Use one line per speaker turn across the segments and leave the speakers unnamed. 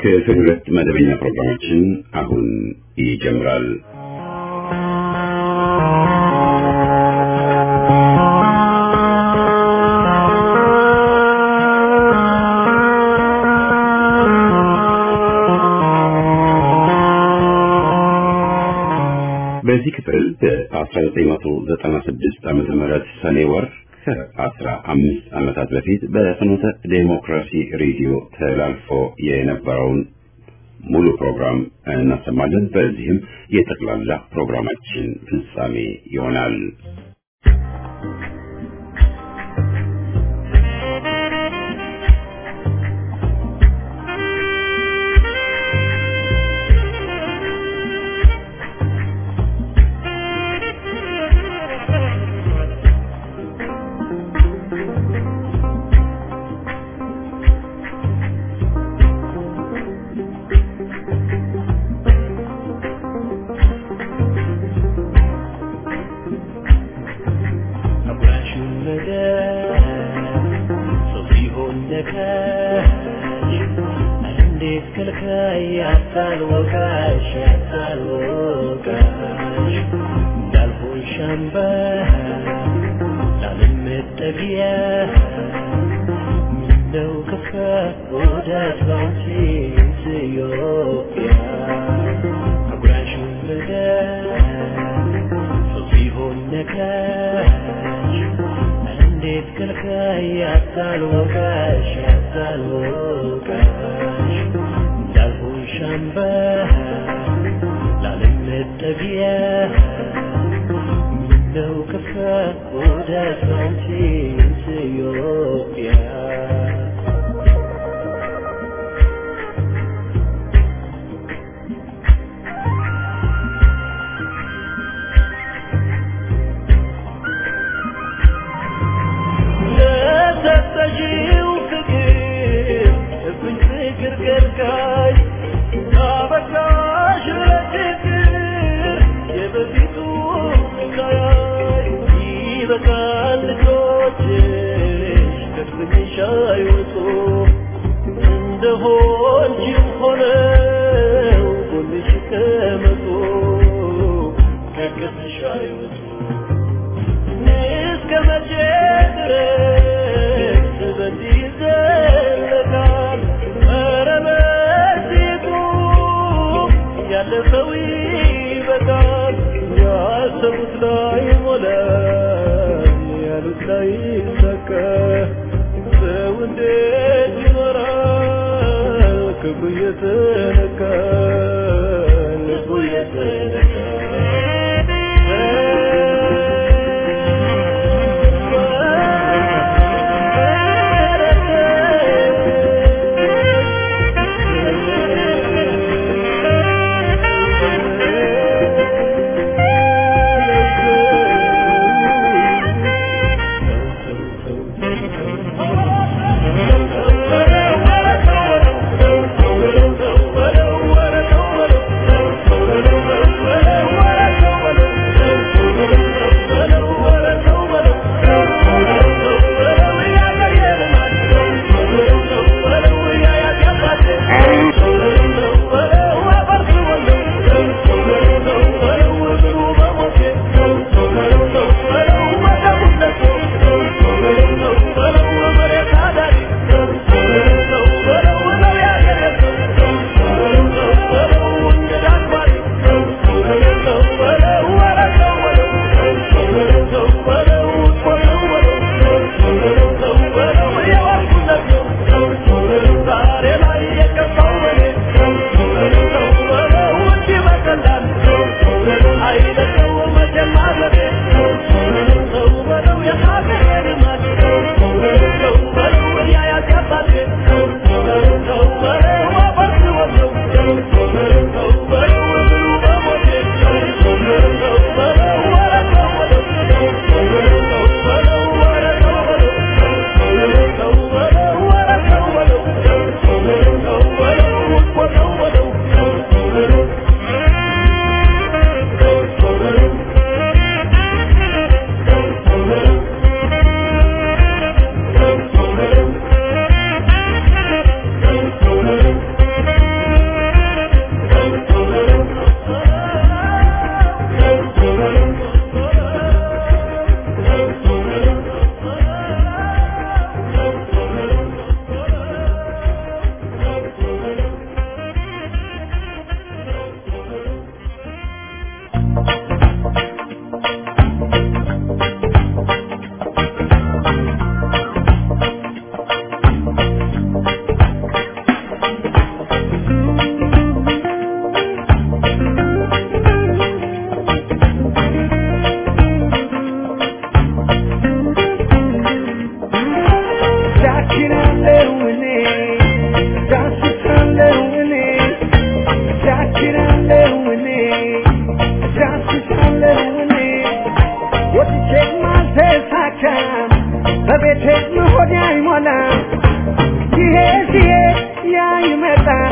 ክፍል 2 መደበኛ ፕሮግራማችን አሁን ይጀምራል። በዚህ ክፍል በ1996 ዓመተ ምህረት ሰኔ ወር ከ15 ዓመታት በፊት በፍኖተ ዴሞክራሲ ሬዲዮ ተላልፎ የነበረውን ሙሉ ፕሮግራም እናሰማለን። በዚህም የጠቅላላ ፕሮግራማችን ፍጻሜ ይሆናል።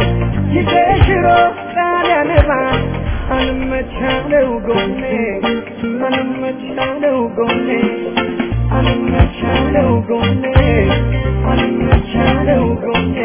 ይገሽሮ ታዲያነባ አንመቻለው ጎኔ አንመቻለው ጎኔ አንመቻለው ጎኔ አንመቻለው ጎኔ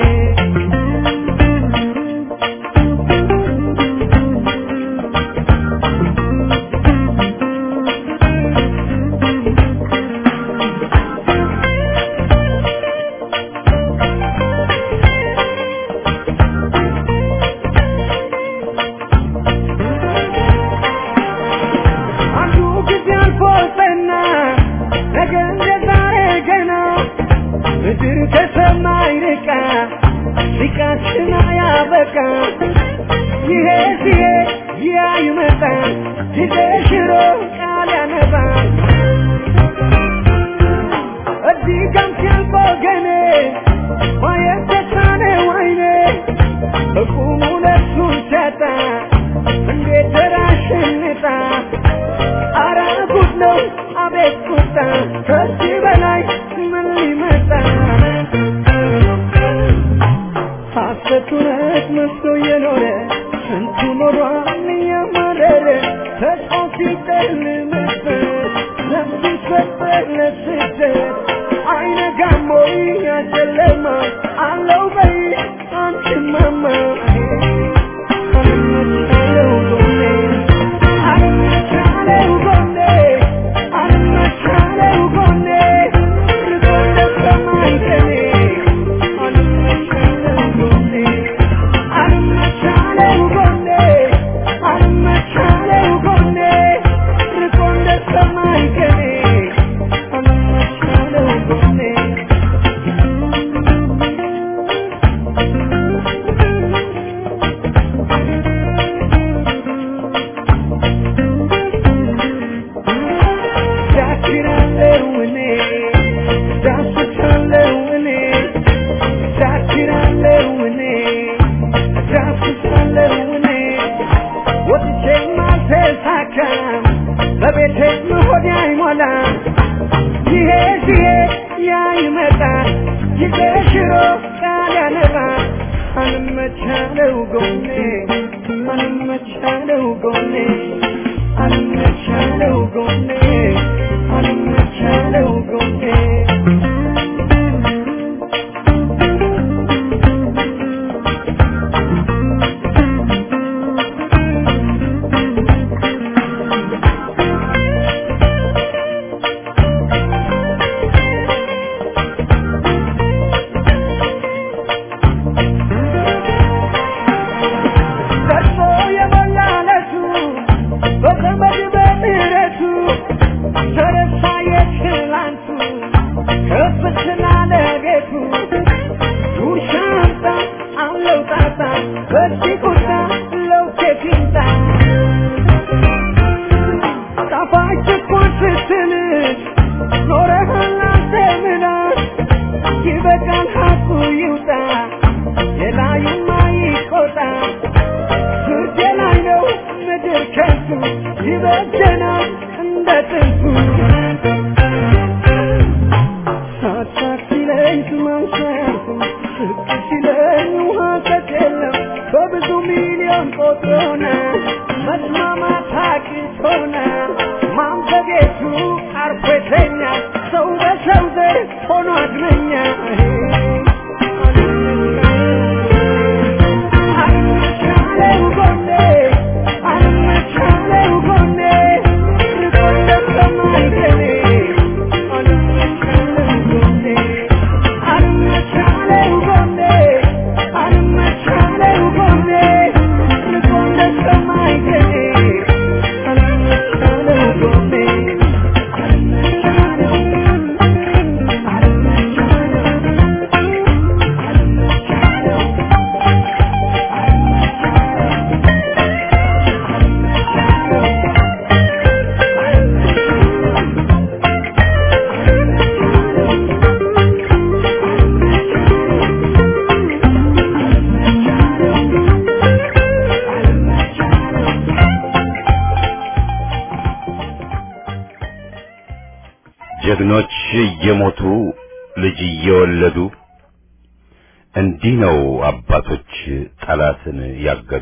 ጀግኖች እየሞቱ ልጅ እየወለዱ እንዲህ ነው አባቶች ጠላትን ያገዱ።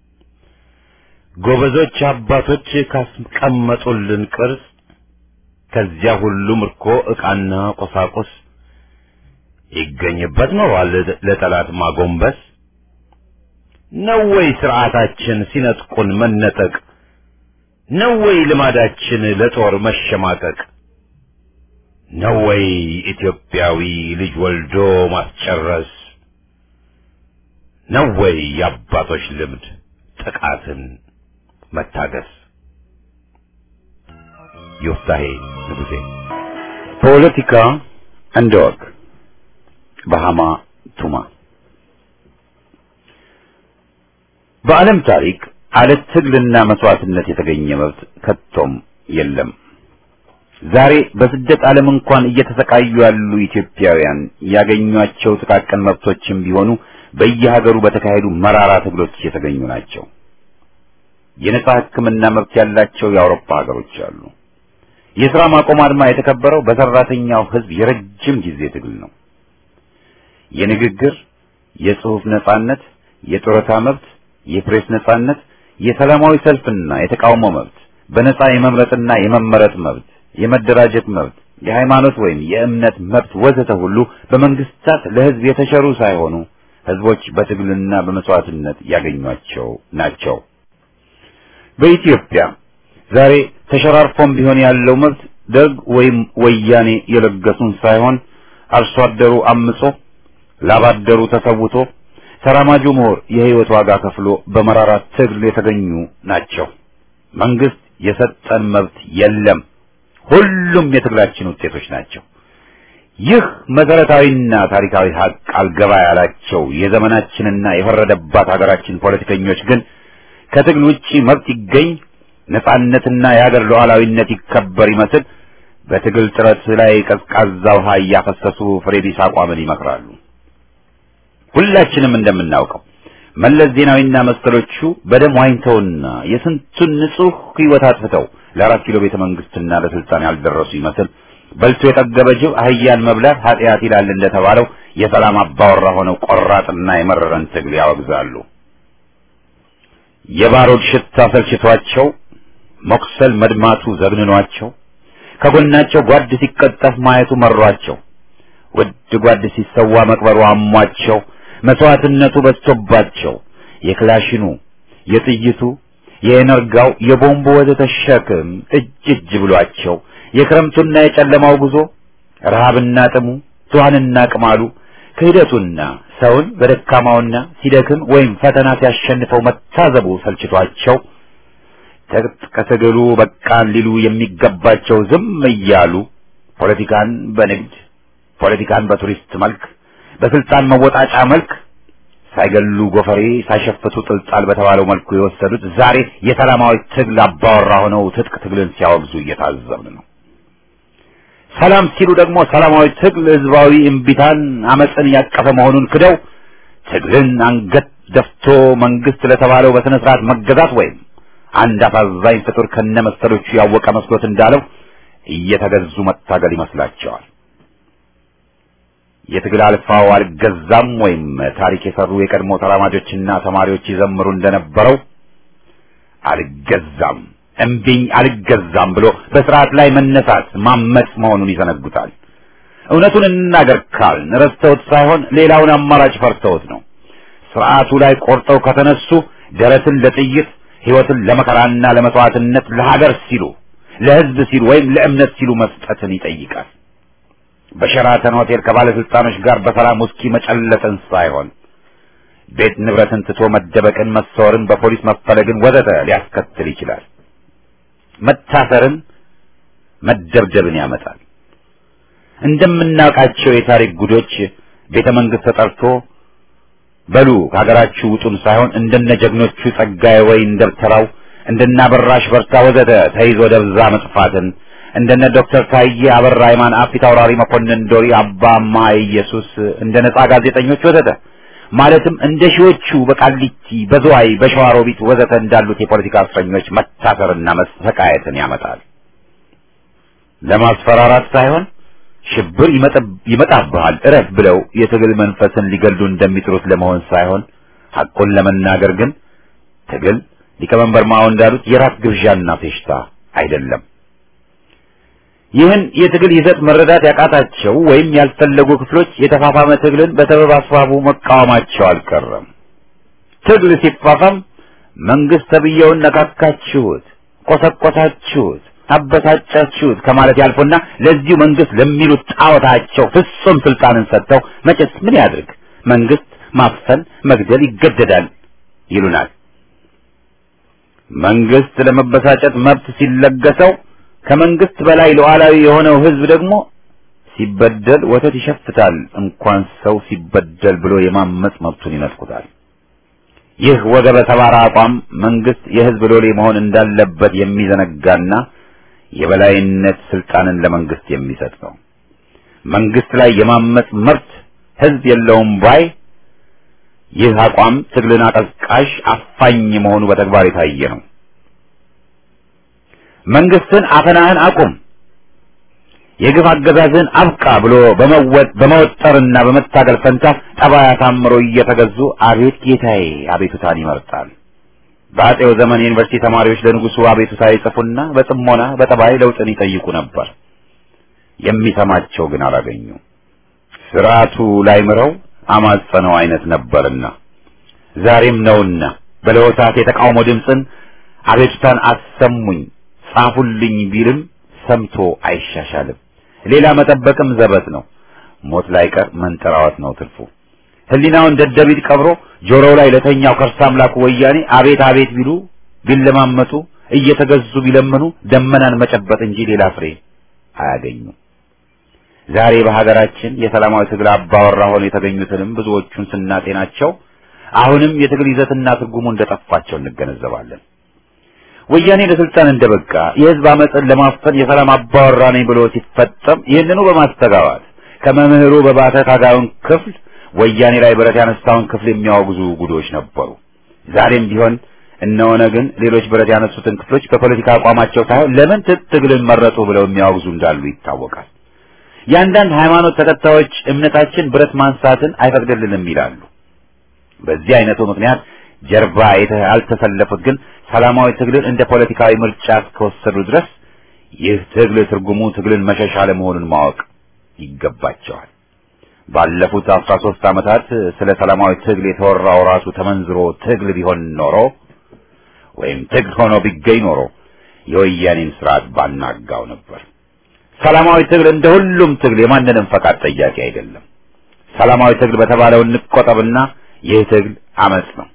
ጎበዞች አባቶች ካስቀመጡልን ቅርስ ከዚያ ሁሉ ምርኮ ዕቃና ቁሳቁስ ይገኝበት ነው ለጠላት ማጎንበስ። ነው ወይ ሥርዓታችን ሲነጥቁን መነጠቅ? ነው ወይ ልማዳችን ለጦር መሸማቀቅ? ነው ወይ ኢትዮጵያዊ ልጅ ወልዶ ማስጨረስ? ነው ወይ የአባቶች ልምድ ጥቃትን መታገስ? ዮፍታሔ ንጉሴ። ፖለቲካ እንደ ወግ በሃማ ቱማ። በዓለም ታሪክ አለ ትግልና መስዋዕትነት የተገኘ መብት ከቶም የለም። ዛሬ በስደት ዓለም እንኳን እየተሰቃዩ ያሉ ኢትዮጵያውያን ያገኟቸው ጥቃቅን መብቶችም ቢሆኑ በየሀገሩ በተካሄዱ መራራ ትግሎች የተገኙ ናቸው። የነጻ ሕክምና መብት ያላቸው የአውሮፓ ሀገሮች አሉ። የሥራ ማቆም አድማ የተከበረው በሰራተኛው ሕዝብ የረጅም ጊዜ ትግል ነው። የንግግር፣ የጽሑፍ ነጻነት፣ የጡረታ መብት፣ የፕሬስ ነጻነት፣ የሰላማዊ ሰልፍና የተቃውሞ መብት፣ በነጻ የመምረጥና የመመረጥ መብት፣ የመደራጀት መብት፣ የሃይማኖት ወይም የእምነት መብት ወዘተ ሁሉ በመንግስታት ለሕዝብ የተሸሩ ሳይሆኑ ሕዝቦች በትግልና በመስዋዕትነት ያገኟቸው ናቸው። በኢትዮጵያ ዛሬ ተሸራርፎም ቢሆን ያለው መብት ደርግ ወይም ወያኔ የለገሱን ሳይሆን አርሶ አደሩ አምጾ ላባደሩ ተሰውቶ ተራማጁ ምሁር የህይወት ዋጋ ከፍሎ በመራራ ትግል የተገኙ ናቸው። መንግስት የሰጠን መብት የለም። ሁሉም የትግላችን ውጤቶች ናቸው። ይህ መሰረታዊና ታሪካዊ ሀቅ አልገባ ያላቸው የዘመናችንና የፈረደባት ሀገራችን ፖለቲከኞች ግን ከትግል ውጪ መብት ይገኝ፣ ነጻነትና የሀገር ሉዓላዊነት ይከበር ይመስል በትግል ጥረት ላይ ቀዝቃዛ ውሃ እያፈሰሱ ፍሬ ቢስ አቋምን ይመክራሉ። ሁላችንም እንደምናውቀው መለስ ዜናዊና መሰሎቹ በደም ዋኝተውና የስንቱን ንጹህ ህይወት አጥፍተው ለአራት ኪሎ ቤተ መንግስትና ለስልጣን ያልደረሱ ይመስል በልቶ የጠገበ ጅብ አህያን መብላት ኃጢአት ይላል እንደተባለው የሰላም አባወራ ሆነው ቆራጥና የመረረን ትግል ያወግዛሉ። የባሩድ ሽታ ሰልችቷቸው መቁሰል መድማቱ ዘግንኗቸው ከጎናቸው ጓድ ሲቀጠፍ ማየቱ መሯቸው ውድ ጓድ ሲሰዋ መቅበሩ አሟቸው መስዋዕትነቱ በዝቶባቸው የክላሽኑ የጥይቱ የኤነርጋው የቦምቡ ወዘተ ሸክም እጅ ብሏቸው የክረምቱና የጨለማው ጉዞ ረሃብና ጥሙ ቷንና ቅማሉ ክህደቱና ሰውን በደካማውና ሲደክም ወይም ፈተና ሲያሸንፈው መታዘቡ ሰልችቷቸው ተከተገሉ በቃን ሊሉ የሚገባቸው ዝም እያሉ ፖለቲካን በንግድ ፖለቲካን በቱሪስት መልክ በስልጣን መወጣጫ መልክ ሳይገሉ ጎፈሬ ሳይሸፍቱ ጥልጣል በተባለው መልኩ የወሰዱት ዛሬ የሰላማዊ ትግል አባወራ ሆነው ትጥቅ ትግልን ሲያወግዙ እየታዘብን ነው። ሰላም ሲሉ ደግሞ ሰላማዊ ትግል ህዝባዊ እምቢታን አመጽን ያቀፈ መሆኑን ክደው ትግልን አንገት ደፍቶ መንግስት ለተባለው በስነ ስርዓት መገዛት ወይም አንድ አሳዛኝ ፍጡር ከነመሰሎቹ ያወቀ መስሎት እንዳለው እየተገዙ መታገል ይመስላቸዋል። የትግል አልፋው አልገዛም ወይም ታሪክ የሰሩ የቀድሞ ተራማጆችና ተማሪዎች ይዘምሩ እንደነበረው አልገዛም እምቢኝ አልገዛም ብሎ በስርዓት ላይ መነሳት ማመጽ መሆኑን ይዘነጉታል። እውነቱን እንናገር ካልን ረስተውት ሳይሆን ሌላውን አማራጭ ፈርተውት ነው። ስርዓቱ ላይ ቆርጠው ከተነሱ ደረትን ለጥይት ሕይወትን ለመከራና ለመስዋዕትነት ለሀገር ሲሉ ለህዝብ ሲሉ ወይም ለእምነት ሲሉ መስጠትን ይጠይቃል። በሸራተን ሆቴል ከባለስልጣኖች ጋር በሰላም ውስኪ መጨለጥን ሳይሆን ቤት ንብረትን ትቶ መደበቅን፣ መሰወርን፣ በፖሊስ መፈለግን ወዘተ ሊያስከትል ይችላል። መታሰርን፣ መደብደብን ያመጣል። እንደምናውቃቸው የታሪክ ጉዶች ቤተ መንግስት ተጠርቶ በሉ ከሀገራችሁ ውጡን ሳይሆን እንደነ ጀግኖቹ ጸጋዬ ወይን ደብተራው እንደነ አበራሽ በርታ ወዘተ ተይዞ ደብዛ መጥፋትን እንደነ ዶክተር ታዬ አበራ ሃይማን አፊት አውራሪ መኮንን ዶሪ አባማ ኢየሱስ እንደ ነጻ ጋዜጠኞች ወዘተ ማለትም እንደ ሺዎቹ በቃሊቲ በዝዋይ በሸዋሮቢት ወዘተ እንዳሉት የፖለቲካ እስረኞች መታሰርና መሰቃየትን ያመጣል። ለማስፈራራት ሳይሆን ሽብር ይመጣብሃል እረፍ ብለው የትግል መንፈስን ሊገሉ እንደሚጥሩት ለመሆን ሳይሆን ሐቁን ለመናገር ግን ትግል ሊቀመንበር ማኦ እንዳሉት የራት ግብዣና ፌሽታ አይደለም። ይህን የትግል ይዘት መረዳት ያቃታቸው ወይም ያልፈለጉ ክፍሎች የተፋፋመ ትግልን በሰበብ አስባቡ መቃወማቸው አልቀረም። ትግል ሲፋፋም መንግስት ተብየውን ነካካችሁት፣ ቆሰቆሳችሁት፣ አበሳጫችሁት ከማለት ያልፎና ለዚሁ መንግስት ለሚሉት ጣዖታቸው ፍጹም ስልጣንን ሰጥተው መቼስ ምን ያድርግ መንግስት ማፈን መግደል ይገደዳል ይሉናል። መንግስት ለመበሳጨት መብት ሲለገሰው ከመንግስት በላይ ሉዓላዊ የሆነው ህዝብ ደግሞ ሲበደል ወተት ይሸፍታል እንኳን ሰው ሲበደል ብሎ የማመጽ መብቱን ይነጥቁታል። ይህ ወገበ ሰባራ አቋም መንግስት የህዝብ ሎሌ መሆን እንዳለበት የሚዘነጋና የበላይነት ስልጣንን ለመንግስት የሚሰጥ ነው። መንግስት ላይ የማመጽ መብት ህዝብ የለውም ባይ ይህ አቋም ትግልን አቀዝቃዥ አፋኝ መሆኑ በተግባር የታየ ነው። መንግስትን አፈናህን አቁም፣ የግፍ አገዛዝን አብቃ ብሎ በመወጠርና በመታገል ፈንታ ጠባይ አሳምሮ እየተገዙ አቤት ጌታዬ አቤቱታን ይመርጣል። በአጼው ዘመን የዩኒቨርሲቲ ተማሪዎች ለንጉሱ አቤቱታ ይጽፉና በጥሞና በጠባይ ለውጥን ይጠይቁ ነበር። የሚሰማቸው ግን አላገኙ። ስርዓቱ ላይ ምረው አማጸነው አይነት ነበርና ዛሬም ነውና በለሆሳት የተቃውሞ ድምፅን አቤቱታን አሰሙኝ ጻፉልኝ ቢልም ሰምቶ አይሻሻልም። ሌላ መጠበቅም ዘበት ነው። ሞት ላይ ቀር መንጠራወት ነው ትርፉ። ህሊናውን ደደቢት ቀብሮ ጆሮው ላይ ለተኛው ከርሳ አምላኩ ወያኔ አቤት አቤት ቢሉ ቢለማመጡ እየተገዙ ቢለምኑ ደመናን መጨበጥ እንጂ ሌላ ፍሬ አያገኙ። ዛሬ በሀገራችን የሰላማዊ ትግል አባወራ ሆነው የተገኙትንም ብዙዎቹን ስናጤናቸው አሁንም የትግል ይዘትና ትርጉሙ እንደጠፋቸው እንገነዘባለን። ወያኔ ለስልጣን እንደበቃ የህዝብ አመጽን ለማፈን የሰላም አባወራ ነኝ ብሎ ሲፈጸም ይህንኑ በማስተጋባት ከመምህሩ በባተ ታጋዩን ክፍል ወያኔ ላይ ብረት ያነሳውን ክፍል የሚያወግዙ ጉዶች ነበሩ። ዛሬም ቢሆን እነሆነ ግን ሌሎች ብረት ያነሱትን ክፍሎች በፖለቲካ አቋማቸው ሳይሆን ለምን ትግልን መረጡ ብለው የሚያወግዙ እንዳሉ ይታወቃል። የአንዳንድ ሃይማኖት ተከታዮች እምነታችን ብረት ማንሳትን አይፈቅድልንም ይላሉ። በዚህ አይነቱ ምክንያት ጀርባ ያልተሰለፉት ግን ሰላማዊ ትግልን እንደ ፖለቲካዊ ምርጫ እስከወሰዱ ድረስ ይህ ትግል ትርጉሙ ትግልን መሸሻ ለመሆኑን ማወቅ ይገባቸዋል። ባለፉት 13 ዓመታት ስለ ሰላማዊ ትግል የተወራው ራሱ ተመንዝሮ ትግል ቢሆን ኖሮ ወይም ትግል ሆኖ ቢገኝ ኖሮ የወያኔን ስርዓት ባናጋው ነበር። ሰላማዊ ትግል እንደ ሁሉም ትግል የማንንም ፈቃድ ጠያቂ አይደለም። ሰላማዊ ትግል በተባለው እንቆጠብና ይህ ትግል አመጽ ነው።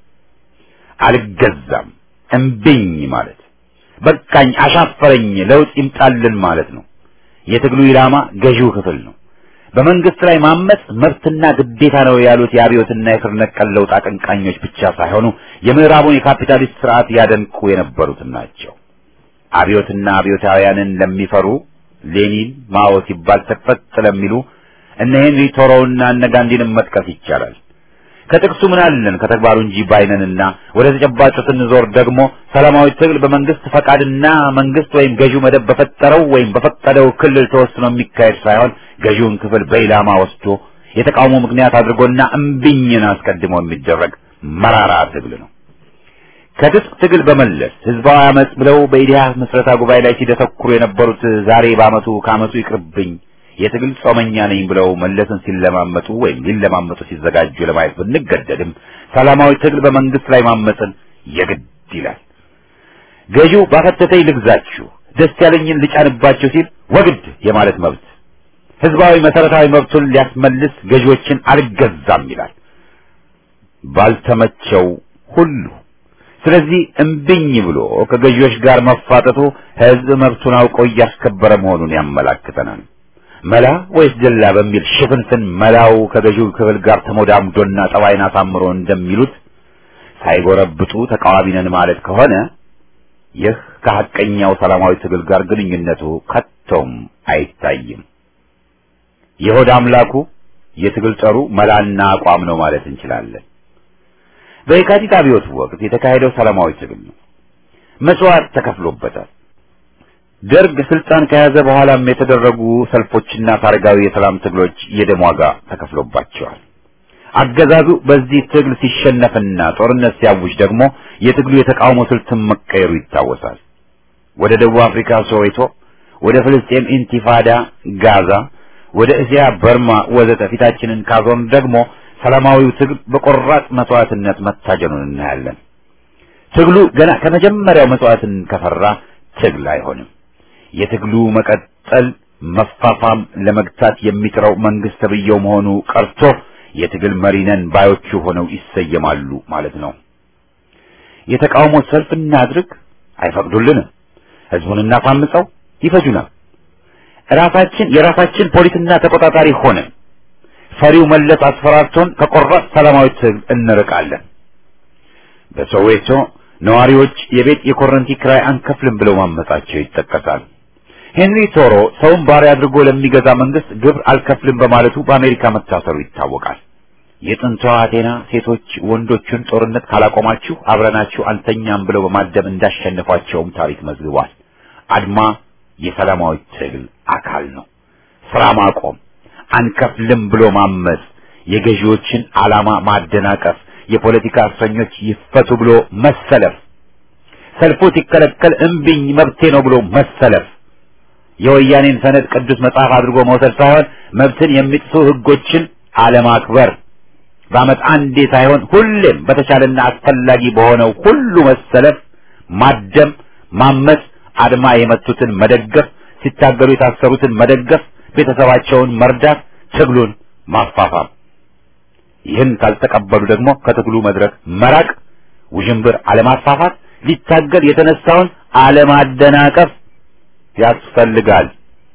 አልገዛም እምቢኝ ማለት በቃኝ አሻፈረኝ ለውጥ ይምጣልን ማለት ነው። የትግሉ ኢላማ ገዢው ክፍል ነው። በመንግስት ላይ ማመጽ መብትና ግዴታ ነው ያሉት የአብዮትና የስር ነቀል ለውጥ አቀንቃኞች ብቻ ሳይሆኑ የምዕራቡን የካፒታሊስት ስርዓት ያደንቁ የነበሩት ናቸው። አብዮትና አብዮታውያንን ለሚፈሩ ሌኒን ማኦ ሲባል ተፈጥ ለሚሉ እነ ሄንሪ ቶሮውና እነ ጋንዲንም መጥቀስ ይቻላል። ከጥቅሱ ምን አለን ከተግባሩ እንጂ ባይነንና ወደ ተጨባጩ ስንዞር ደግሞ ሰላማዊ ትግል በመንግስት ፈቃድና መንግስት ወይም ገዢው መደብ በፈጠረው ወይም በፈቀደው ክልል ተወስኖ የሚካሄድ ሳይሆን ገዢውን ክፍል በኢላማ ወስዶ የተቃውሞ ምክንያት አድርጎና እምቢኝን አስቀድሞ የሚደረግ መራራ ትግል ነው። ከትጥቅ ትግል በመለስ ህዝባዊ አመጽ ብለው በኢዲሃ ምስረታ ጉባኤ ላይ ሲደተኩሩ የነበሩት ዛሬ በአመቱ ከአመቱ ይቅርብኝ የትግል ጾመኛ ነኝ ብለው መለስን ሲለማመጡ ወይም ሊለማመጡ ሲዘጋጁ ለማየት ብንገደድም ሰላማዊ ትግል በመንግስት ላይ ማመጽን የግድ ይላል። ገዢው ባፈተተኝ ልግዛችሁ ደስ ያለኝን ልጫንባችሁ ሲል ወግድ የማለት መብት ህዝባዊ መሰረታዊ መብቱን ሊያስመልስ ገዢዎችን አልገዛም ይላል ባልተመቸው ሁሉ። ስለዚህ እምቢኝ ብሎ ከገዢዎች ጋር መፋጠጡ ህዝብ መብቱን አውቆ እያስከበረ መሆኑን ያመላክተናል። መላ ወይስ ደላ በሚል ሽፍንፍን መላው ከገዢው ክፍል ጋር ተሞዳምዶና ጠባይን አሳምሮ እንደሚሉት ሳይጎረብጡ ተቃዋሚ ነን ማለት ከሆነ ይህ ከሐቀኛው ሰላማዊ ትግል ጋር ግንኙነቱ ከቶም አይታይም። የሆድ አምላኩ የትግል ጠሩ መላና አቋም ነው ማለት እንችላለን። በየካቲት አብዮት ወቅት የተካሄደው ሰላማዊ ትግል ነው። መስዋዕት ተከፍሎበታል። ደርግ ስልጣን ከያዘ በኋላም የተደረጉ ሰልፎችና ታሪካዊ የሰላም ትግሎች የደም ዋጋ ተከፍሎባቸዋል። አገዛዙ በዚህ ትግል ሲሸነፍና ጦርነት ሲያውጅ ደግሞ የትግሉ የተቃውሞ ስልትም መቀየሩ ይታወሳል። ወደ ደቡብ አፍሪካ ሶዌቶ፣ ወደ ፍልስጤም ኢንቲፋዳ ጋዛ፣ ወደ እስያ በርማ ወዘተ ፊታችንን ካዞን ደግሞ ሰላማዊው ትግል በቆራጥ መስዋዕትነት መታጀኑን እናያለን። ትግሉ ገና ከመጀመሪያው መስዋዕትን ከፈራ ትግል አይሆንም። የትግሉ መቀጠል መፋፋም ለመግታት የሚጥረው መንግስት ተብየው መሆኑ ቀርቶ የትግል መሪነን ባዮቹ ሆነው ይሰየማሉ ማለት ነው። የተቃውሞ ሰልፍ እናድርግ፣ አይፈቅዱልንም። ህዝቡን እናፋምጸው፣ ይፈጁናል። የራሳችን ፖሊስና ተቆጣጣሪ ሆነን ፈሪው መለስ አስፈራርቶን ከቆራጥ ሰላማዊ ትግል እንርቃለን። በሶዌቶ ነዋሪዎች የቤት የኮረንቲ ክራይ አንከፍልም ብለው ማመጻቸው ይጠቀሳል። ሄንሪ ቶሮ ሰውን ባሪያ አድርጎ ለሚገዛ መንግስት ግብር አልከፍልም በማለቱ በአሜሪካ መታሰሩ ይታወቃል። የጥንቷ አቴና ሴቶች ወንዶቹን ጦርነት ካላቆማችሁ አብረናችሁ አንተኛም ብለው በማደም እንዳሸነፏቸውም ታሪክ መዝግቧል። አድማ የሰላማዊ ትግል አካል ነው። ስራ ማቆም፣ አንከፍልም ብሎ ማመጽ፣ የገዢዎችን ዓላማ ማደናቀፍ፣ የፖለቲካ እስረኞች ይፈቱ ብሎ መሰለፍ፣ ሰልፉ ሲከለከል እምቢኝ መብቴ ነው ብሎ መሰለፍ፣ የወያኔን ሰነድ ቅዱስ መጽሐፍ አድርጎ መውሰድ ሳይሆን መብትን የሚጥሱ ህጎችን አለማክበር፣ በዓመት አንዴ ሳይሆን ሁሌም በተቻለና አስፈላጊ በሆነው ሁሉ መሰለፍ፣ ማደም፣ ማመጽ፣ አድማ የመቱትን መደገፍ፣ ሲታገሉ የታሰሩትን መደገፍ፣ ቤተሰባቸውን መርዳት፣ ትግሉን ማፋፋም። ይህን ካልተቀበሉ ደግሞ ከትግሉ መድረክ መራቅ፣ ውዥንብር አለማፋፋት፣ ሊታገል የተነሳውን አለማደናቀፍ ያስፈልጋል።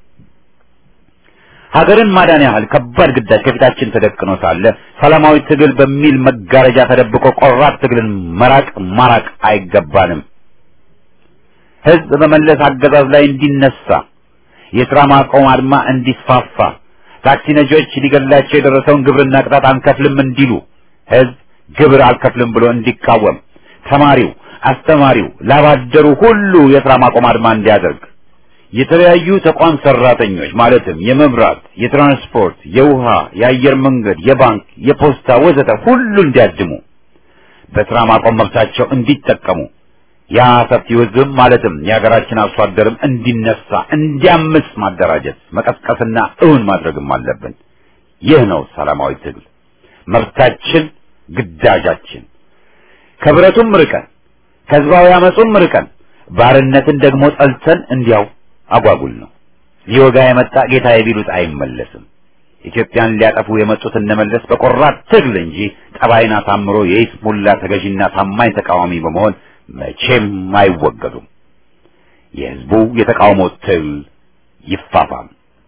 ሀገርን ማዳን ያህል ከባድ ግዳጅ ከፊታችን ተደቅኖ ሳለ ሰላማዊ ትግል በሚል መጋረጃ ተደብቆ ቆራጥ ትግልን ማራቅ አይገባንም። ህዝብ በመለስ አገዛዝ ላይ እንዲነሳ፣ የሥራ ማቆም አድማ እንዲስፋፋ፣ ታክሲ ነጂዎች ሊገድላቸው የደረሰውን ግብርና ቅጣት አንከፍልም እንዲሉ፣ ህዝብ ግብር አልከፍልም ብሎ እንዲቃወም፣ ተማሪው፣ አስተማሪው፣ ላባደሩ ሁሉ የሥራ ማቆም አድማ እንዲያደርግ፣ የተለያዩ ተቋም ሰራተኞች ማለትም የመብራት፣ የትራንስፖርት፣ የውሃ፣ የአየር መንገድ፣ የባንክ፣ የፖስታ ወዘተ ሁሉ እንዲያድሙ፣ በሥራ ማቆም መብታቸው እንዲጠቀሙ፣ ያ ሰፊው ህዝብ ማለትም የሀገራችን አርሶ አደርም እንዲነሳ እንዲያምስ ማደራጀት፣ መቀስቀስና እውን ማድረግም አለብን። ይህ ነው ሰላማዊ ትግል መብታችን፣ ግዳጃችን። ከብረቱም ርቀን ከህዝባዊ አመጹም ርቀን ባርነትን ደግሞ ጠልተን እንዲያው አጓጉል ነው። ሊወጋ የመጣ ጌታዬ ቢሉት አይመለስም። ኢትዮጵያን ሊያጠፉ የመጡት እነመለስ በቆራጥ ትግል እንጂ ጠባይን አሳምሮ የይስሙላ ተገዥና ታማኝ ተቃዋሚ በመሆን መቼም አይወገዱም። የህዝቡ የተቃውሞ ትግል ይፋፋም።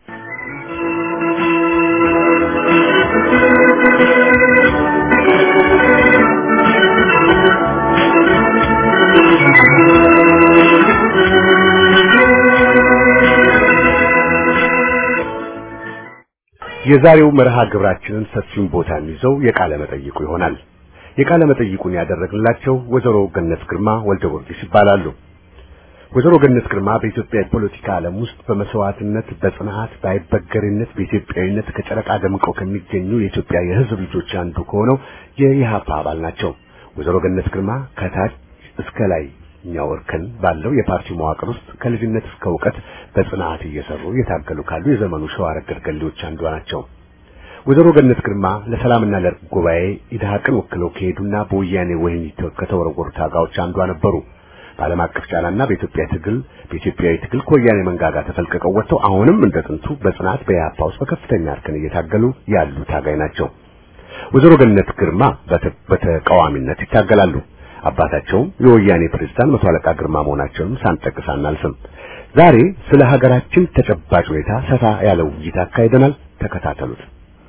የዛሬው መርሃ ግብራችንን ሰፊውን ቦታ ይዘው የቃለ መጠይቁ ይሆናል። የቃለ መጠይቁን ያደረግላቸው ወይዘሮ ገነት ግርማ ወልደ ጊዮርጊስ ይባላሉ። ወይዘሮ ገነት ግርማ በኢትዮጵያ የፖለቲካ ዓለም ውስጥ በመስዋዕትነት፣ በጽናት፣ በአይበገሬነት፣ በኢትዮጵያዊነት ከጨረቃ ደምቀው ከሚገኙ የኢትዮጵያ የህዝብ ልጆች አንዱ ከሆነው የኢህአፓ አባል ናቸው። ወይዘሮ ገነት ግርማ ከታች እስከ ላይ እርከን ባለው የፓርቲው መዋቅር ውስጥ ከልጅነት እስከ ዕውቀት በጽናት እየሰሩ የታገሉ ካሉ የዘመኑ ሸዋ ረገድ ገሌዎች አንዷ ናቸው። ወይዘሮ ገነት ግርማ ለሰላምና ለእርቅ ጉባኤ ኢድሃቅን ወክለው ከሄዱና በወያኔ ወህኒ ከተወረወሩ ታጋዮች አንዷ ነበሩ። በዓለም አቀፍ ጫናና በኢትዮጵያዊ ትግል ከወያኔ መንጋጋ ተፈልቀቀው ወጥተው አሁንም እንደ ጥንቱ በጽናት በኢህአፓ ውስጥ በከፍተኛ እርከን እየታገሉ ያሉ ታጋይ ናቸው። ወይዘሮ ገነት ግርማ በተቃዋሚነት ይታገላሉ። አባታቸውም የወያኔ ፕሬዝዳንት መቶ አለቃ ግርማ መሆናቸውን ሳንጠቅስ አናልፍም። ዛሬ ስለ ሀገራችን ተጨባጭ ሁኔታ ሰፋ ያለ ውይይት አካሂደናል። ተከታተሉት።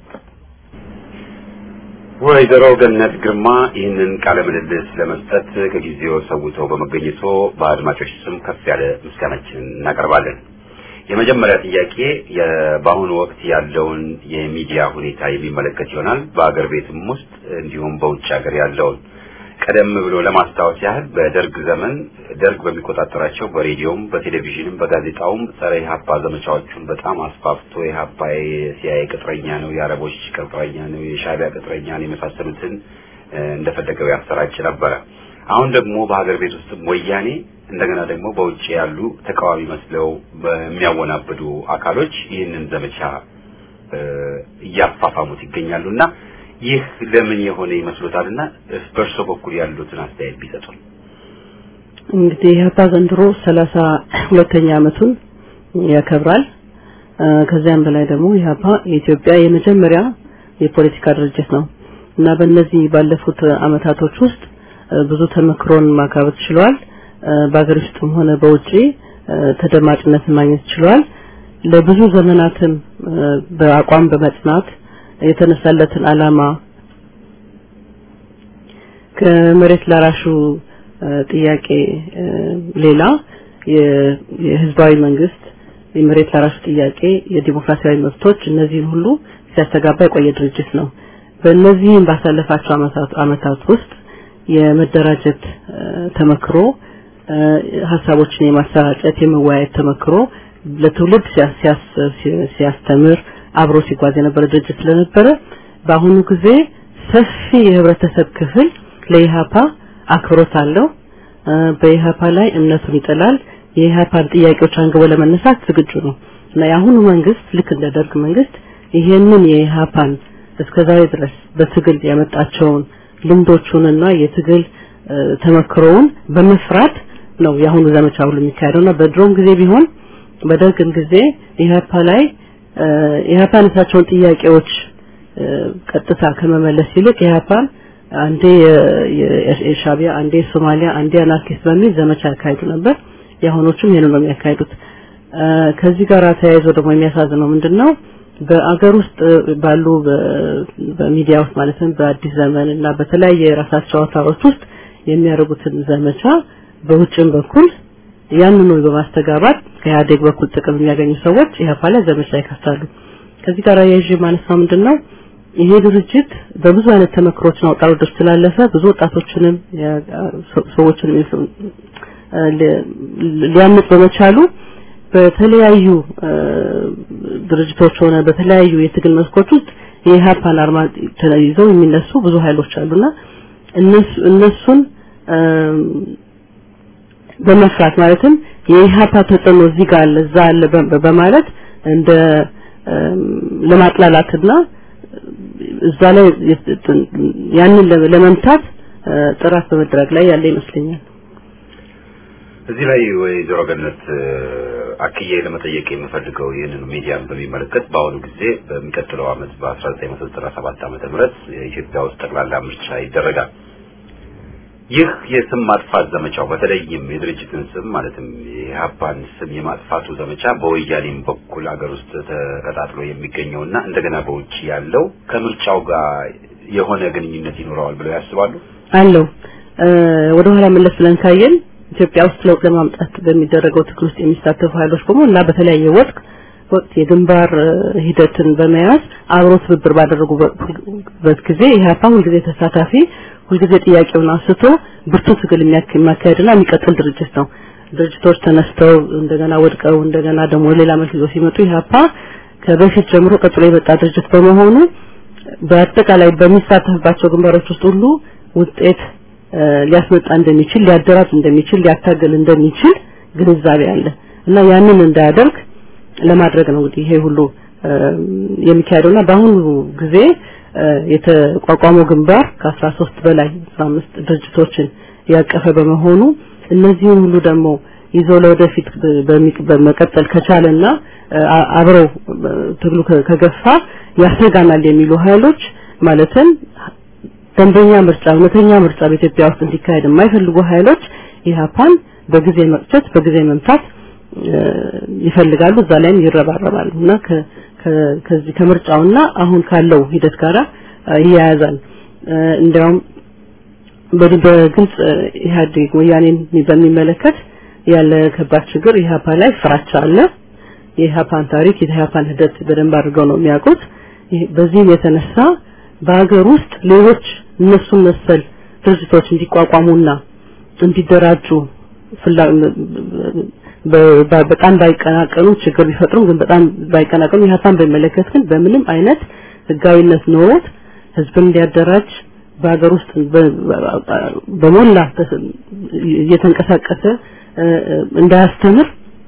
ወይዘሮ ገነት ግርማ ይህንን ቃለ ምልልስ ለመስጠት ከጊዜው ሰውተው በመገኘቶ በአድማጮች ስም ከፍ ያለ ምስጋናችንን እናቀርባለን። የመጀመሪያ ጥያቄ በአሁኑ ወቅት ያለውን የሚዲያ ሁኔታ የሚመለከት ይሆናል። በአገር ቤትም ውስጥ እንዲሁም በውጭ ሀገር ያለውን ቀደም ብሎ ለማስታወስ ያህል በደርግ ዘመን ደርግ በሚቆጣጠራቸው በሬዲዮም በቴሌቪዥንም በጋዜጣውም ጸረ ኢህአፓ ዘመቻዎቹን በጣም አስፋፍቶ ኢህአፓ የሲአይኤ ቅጥረኛ ነው፣ የአረቦች ቅጥረኛ ነው፣ የሻዕቢያ ቅጥረኛ ነው የመሳሰሉትን እንደፈለገው ያሰራጭ ነበር። አሁን ደግሞ በሀገር ቤት ውስጥ ወያኔ እንደገና ደግሞ በውጭ ያሉ ተቃዋሚ መስለው በሚያወናብዱ አካሎች ይህንን ዘመቻ እያፋፋሙት ይገኛሉና ይህ ለምን የሆነ ይመስሎታልና በርሶ በኩል ያሉትን አስተያየት ቢሰጡን።
እንግዲህ ኢህአፓ ዘንድሮ 32ኛ ዓመቱን ያከብራል። ከዚያም በላይ ደግሞ ኢህአፓ የኢትዮጵያ የመጀመሪያ የፖለቲካ ድርጅት ነው እና በእነዚህ ባለፉት አመታቶች ውስጥ ብዙ ተመክሮን ማካበት ችሏል። በአገር ውስጥም ሆነ በውጪ ተደማጭነትን ማግኘት ችሏል። ለብዙ ዘመናትም በአቋም በመጽናት የተነሳለትን ዓላማ ከመሬት ላራሹ ጥያቄ ሌላ የህዝባዊ መንግስት የመሬት ላራሹ ጥያቄ የዲሞክራሲያዊ መብቶች እነዚህን ሁሉ ሲያስተጋባ የቆየ ድርጅት ነው። በእነዚህም ባሳለፋቸው አመታት ውስጥ የመደራጀት ተመክሮ ሐሳቦችን የማሰራጨት የመወያየት ተመክሮ ለትውልድ ሲያስተምር አብሮ ሲጓዝ የነበረ ድርጅት ስለነበረ በአሁኑ ጊዜ ሰፊ የህብረተሰብ ክፍል ለኢህአፓ አክብሮት አለው። በኢህአፓ ላይ እምነቱን ይጥላል። የኢህአፓን ጥያቄዎች አንግቦ ለመነሳት ዝግጁ ነው እና የአሁኑ መንግስት ልክ እንደ ደርግ መንግስት ይሄንን የኢህአፓን እስከዛሬ ድረስ በትግል ያመጣቸውን ልምዶቹንና የትግል ተመክሮውን በመፍራት ነው የአሁኑ ዘመቻ ሁሉ የሚካሄደውና በድሮም ጊዜ ቢሆን በደርግም ጊዜ ኢህአፓን እሳቸውን ጥያቄዎች ቀጥታ ከመመለስ ይልቅ ኢህአፓን አንዴ የሻዕቢያ አንዴ ሶማሊያ አንዴ አናርኪስት በሚል ዘመቻ ያካሂዱ ነበር። የአሁኖቹም ይሄንን ነው የሚያካሂዱት። ከዚህ ጋር ተያይዞ ደግሞ የሚያሳዝነው ምንድነው በአገር ውስጥ ባሉ በሚዲያ ውስጥ ማለትም በአዲስ ዘመን እና በተለያየ የራሳቸው አውታሮች ውስጥ የሚያደርጉትን ዘመቻ በውጭም በኩል ያንኑ በማስተጋባት ከኢህአዴግ በኩል ጥቅም የሚያገኙ ሰዎች ኢህአፓ ላይ ዘመቻ ይከፍታሉ። ከዚህ ጋር ያይዤ ማነሳው ምንድነው ይሄ ድርጅት በብዙ አይነት ተመክሮችን አውጣው ስላለፈ ብዙ ወጣቶችንም ሰዎችንም ሊያምጥ በመቻሉ በተለያዩ ድርጅቶች ሆነ በተለያዩ የትግል መስኮች ውስጥ የኢህአፓን አርማ ተይዘው የሚነሱ ብዙ ኃይሎች አሉና እነሱን በመፍራት ማለትም የኢህአፓ ተጽዕኖ እዚህ ጋር አለ እዛ አለ በማለት እንደ ለማጥላላትና እዛ ላይ ያንን ለመምታት ጥራት በመድረግ ላይ ያለ ይመስለኛል።
እዚህ ላይ ወይዘሮ ገነት አክዬ ለመጠየቅ የምፈልገው ይህንን ሚዲያን በሚመለከት በአሁኑ ጊዜ በሚቀጥለው አመት በ1997 ዓመተ ምህረት የኢትዮጵያ ውስጥ ጠቅላላ ምርጫ ይደረጋል። ይህ የስም ማጥፋት ዘመቻው በተለይም የድርጅትን ስም ማለትም የኢህአፓን ስም የማጥፋቱ ዘመቻ በወያኔም በኩል አገር ውስጥ ተቀጣጥሎ የሚገኘውና እንደገና በውጭ ያለው ከምርጫው ጋር የሆነ ግንኙነት ይኖረዋል ብለው ያስባሉ?
አለው። ወደ ኋላ መለስ ብለን ካየን ኢትዮጵያ ውስጥ ለውጥ ለማምጣት በሚደረገው ትግል ውስጥ የሚሳተፉ ኃይሎች በሙሉ በተለያየ ወቅት የግንባር ሂደትን በመያዝ አብሮ ትብብር ባደረጉበት ጊዜ ኢህአፓ ሁልጊዜ ተሳታፊ ሁልጊዜ ጥያቄውን አንስቶ ብርቱ ትግል የሚያካሄድና የሚቀጥል ድርጅት ነው። ድርጅቶች ተነስተው እንደገና ወድቀው እንደገና ደግሞ ሌላ መልክ ይዘው ሲመጡ ኢህአፓ ከበፊት ጀምሮ ቀጥሎ የመጣ ድርጅት በመሆኑ በአጠቃላይ በሚሳተፍባቸው ግንባሮች ውስጥ ሁሉ ውጤት ሊያስመጣ እንደሚችል ሊያደራጅ እንደሚችል ሊያታገል እንደሚችል ግንዛቤ አለ እና ያንን እንዳያደርግ ለማድረግ ነው እንግዲህ ይሄ ሁሉ የሚካሄደውና በአሁኑ ጊዜ የተቋቋመው ግንባር ከ13 በላይ 15 ድርጅቶችን ያቀፈ በመሆኑ እነዚህን ሁሉ ደግሞ ይዞ ለወደፊት በመቀጠል ከቻለና አብረው ትግሉ ከገፋ ያሰጋናል የሚሉ ኃይሎች ማለትም ደንበኛ ምርጫ እውነተኛ ምርጫ በኢትዮጵያ ውስጥ እንዲካሄድ የማይፈልጉ ኃይሎች ኢህአፓን በጊዜ መቅጨት በጊዜ መምታት ይፈልጋሉ። እዛ ላይም ይረባረባሉና ከዚህ ከምርጫውና አሁን ካለው ሂደት ጋራ ይያያዛል። እንዲያውም በግልጽ ኢህአዴግ ወያኔን በሚመለከት ያለ ከባድ ችግር ኢህአፓ ላይ ፍራቻ አለ። የኢህአፓን ታሪክ የኢህአፓን ሂደት በደንብ አድርገው ነው የሚያውቁት። በዚህም የተነሳ በአገር ውስጥ ሌሎች እነሱን መሰል ድርጅቶች እንዲቋቋሙና እንዲደራጁ በጣም ባይቀናቀኑ ችግር ቢፈጥሩም ግን በጣም ባይቀናቀኑ የሀሳብ በመለከት ግን በምንም አይነት ህጋዊነት ኖሮት ህዝብን እንዲያደራጅ በአገር ውስጥ በሞላ እየተንቀሳቀሰ እንዳያስተምር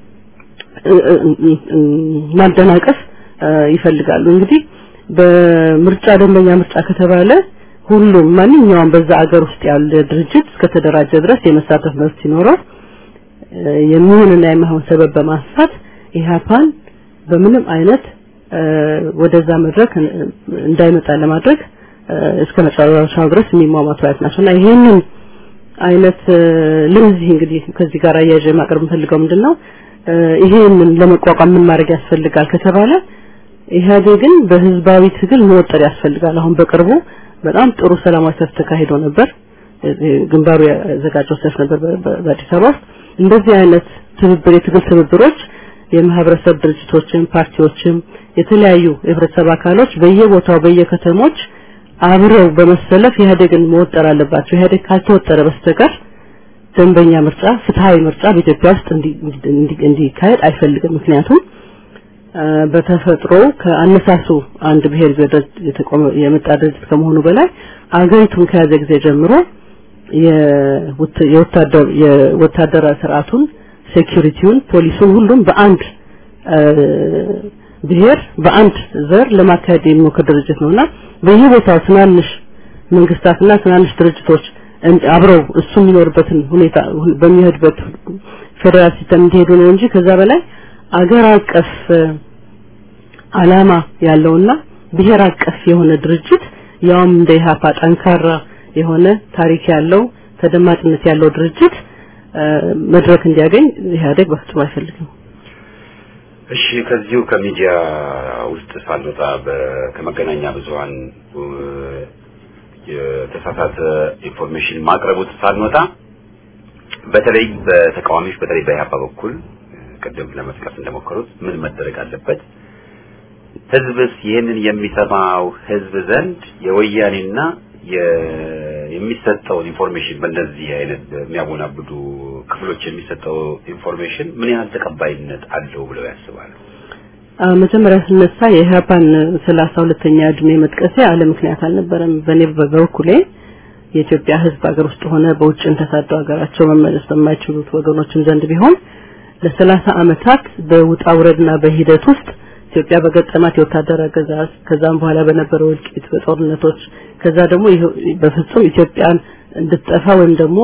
ማደናቀፍ ይፈልጋሉ። እንግዲህ በምርጫ ደንበኛ ምርጫ ከተባለ ሁሉም ማንኛውም በዛ አገር ውስጥ ያለ ድርጅት እስከተደራጀ ድረስ የመሳተፍ መብት ሲኖረው የሚሆንና የማይሆን ሰበብ በማንሳት ኢህአፓን በምንም አይነት ወደዛ መድረክ እንዳይመጣ ለማድረግ እስከ መጨረሻው ድረስ የሚሟሟቱ ናቸውና ይሄንን አይነት ለዚህ እንግዲህ ከዚህ ጋር አያይዤ ማቅረብ ፈልገው ምንድነው ይሄንን ለመቋቋም ምን ማድረግ ያስፈልጋል ከተባለ ኢህአዴግን በህዝባዊ ትግል መወጠር ያስፈልጋል። አሁን በቅርቡ በጣም ጥሩ ሰላማዊ ሰልፍ ተካሂዶ ነበር። ግንባሩ ያዘጋጀው ሰልፍ ነበር በአዲስ አበባ። እንደዚህ አይነት የትግል ትብብሮች የማህበረሰብ ድርጅቶችም ፓርቲዎችም የተለያዩ የህብረተሰብ አካሎች በየቦታው በየከተሞች አብረው በመሰለፍ ኢህአዴግን መወጠር አለባቸው። ኢህአዴግ ካልተወጠረ በስተቀር ደንበኛ ምርጫ ፍትሃዊ ምርጫ በኢትዮጵያ ውስጥ እንዲካሄድ አይፈልግም። ምክንያቱም በተፈጥሮ ከአነሳሱ አንድ ብሔር የመጣ ድርጅት ከመሆኑ በላይ አገሪቱን ከያዘ ጊዜ ጀምሮ የወታደራዊ ስርዓቱን ሴኩሪቲውን ፖሊሱን ሁሉም በአንድ ብሔር በአንድ ዘር ለማካሄድ የሚሞክር ድርጅት ነውና በየቦታው ትናንሽ መንግስታትና ትናንሽ ድርጅቶች አብረው እሱ የሚኖርበትን ሁኔታ በሚሄድበት ፌደራል ሲስተም እንዲሄዱ ነው እንጂ ከዛ በላይ አገር አቀፍ አላማ ያለውና ብሔር አቀፍ የሆነ ድርጅት ያውም እንደ ኢህአፓ ጠንካራ የሆነ ታሪክ ያለው ተደማጭነት ያለው ድርጅት መድረክ እንዲያገኝ ኢህአዴግ በፍጹም አይፈልግም።
እሺ ከዚሁ ከሚዲያ ውስጥ ሳልወጣ ከመገናኛ ብዙሃን የተሳሳተ ኢንፎርሜሽን ማቅረቡት ሳልወጣ በተለይ በተቃዋሚዎች በተለይ በኢህአፓ በኩል ቀደም ለመስከፍ እንደሞከሩት ምን መደረግ አለበት? ህዝብስ ይሄንን የሚሰማው ህዝብ ዘንድ የወያኔና የሚሰጠው ኢንፎርሜሽን በእንደዚህ አይነት የሚያወናብዱ ክፍሎች የሚሰጠው ኢንፎርሜሽን ምን ያህል ተቀባይነት አለው ብለው ያስባሉ?
መጀመሪያ ስነሳ የኢህአፓን 32ኛ እድሜ መጥቀሴ አለ ምክንያት አልነበረም። በኔ በበኩሌ የኢትዮጵያ ህዝብ ሀገር ውስጥ ሆነ በውጭን ተሳደው ሀገራቸው መመለስ በማይችሉት ወገኖችን ዘንድ ቢሆን ለ30 አመታት በውጣ ውረድና በሂደት ውስጥ ኢትዮጵያ በገጠማት የወታደር አገዛዝ ከዛም በኋላ በነበረው እልቂት በጦርነቶች ከዛ ደግሞ በፍጹም ኢትዮጵያን እንድትጠፋ ወይም ደግሞ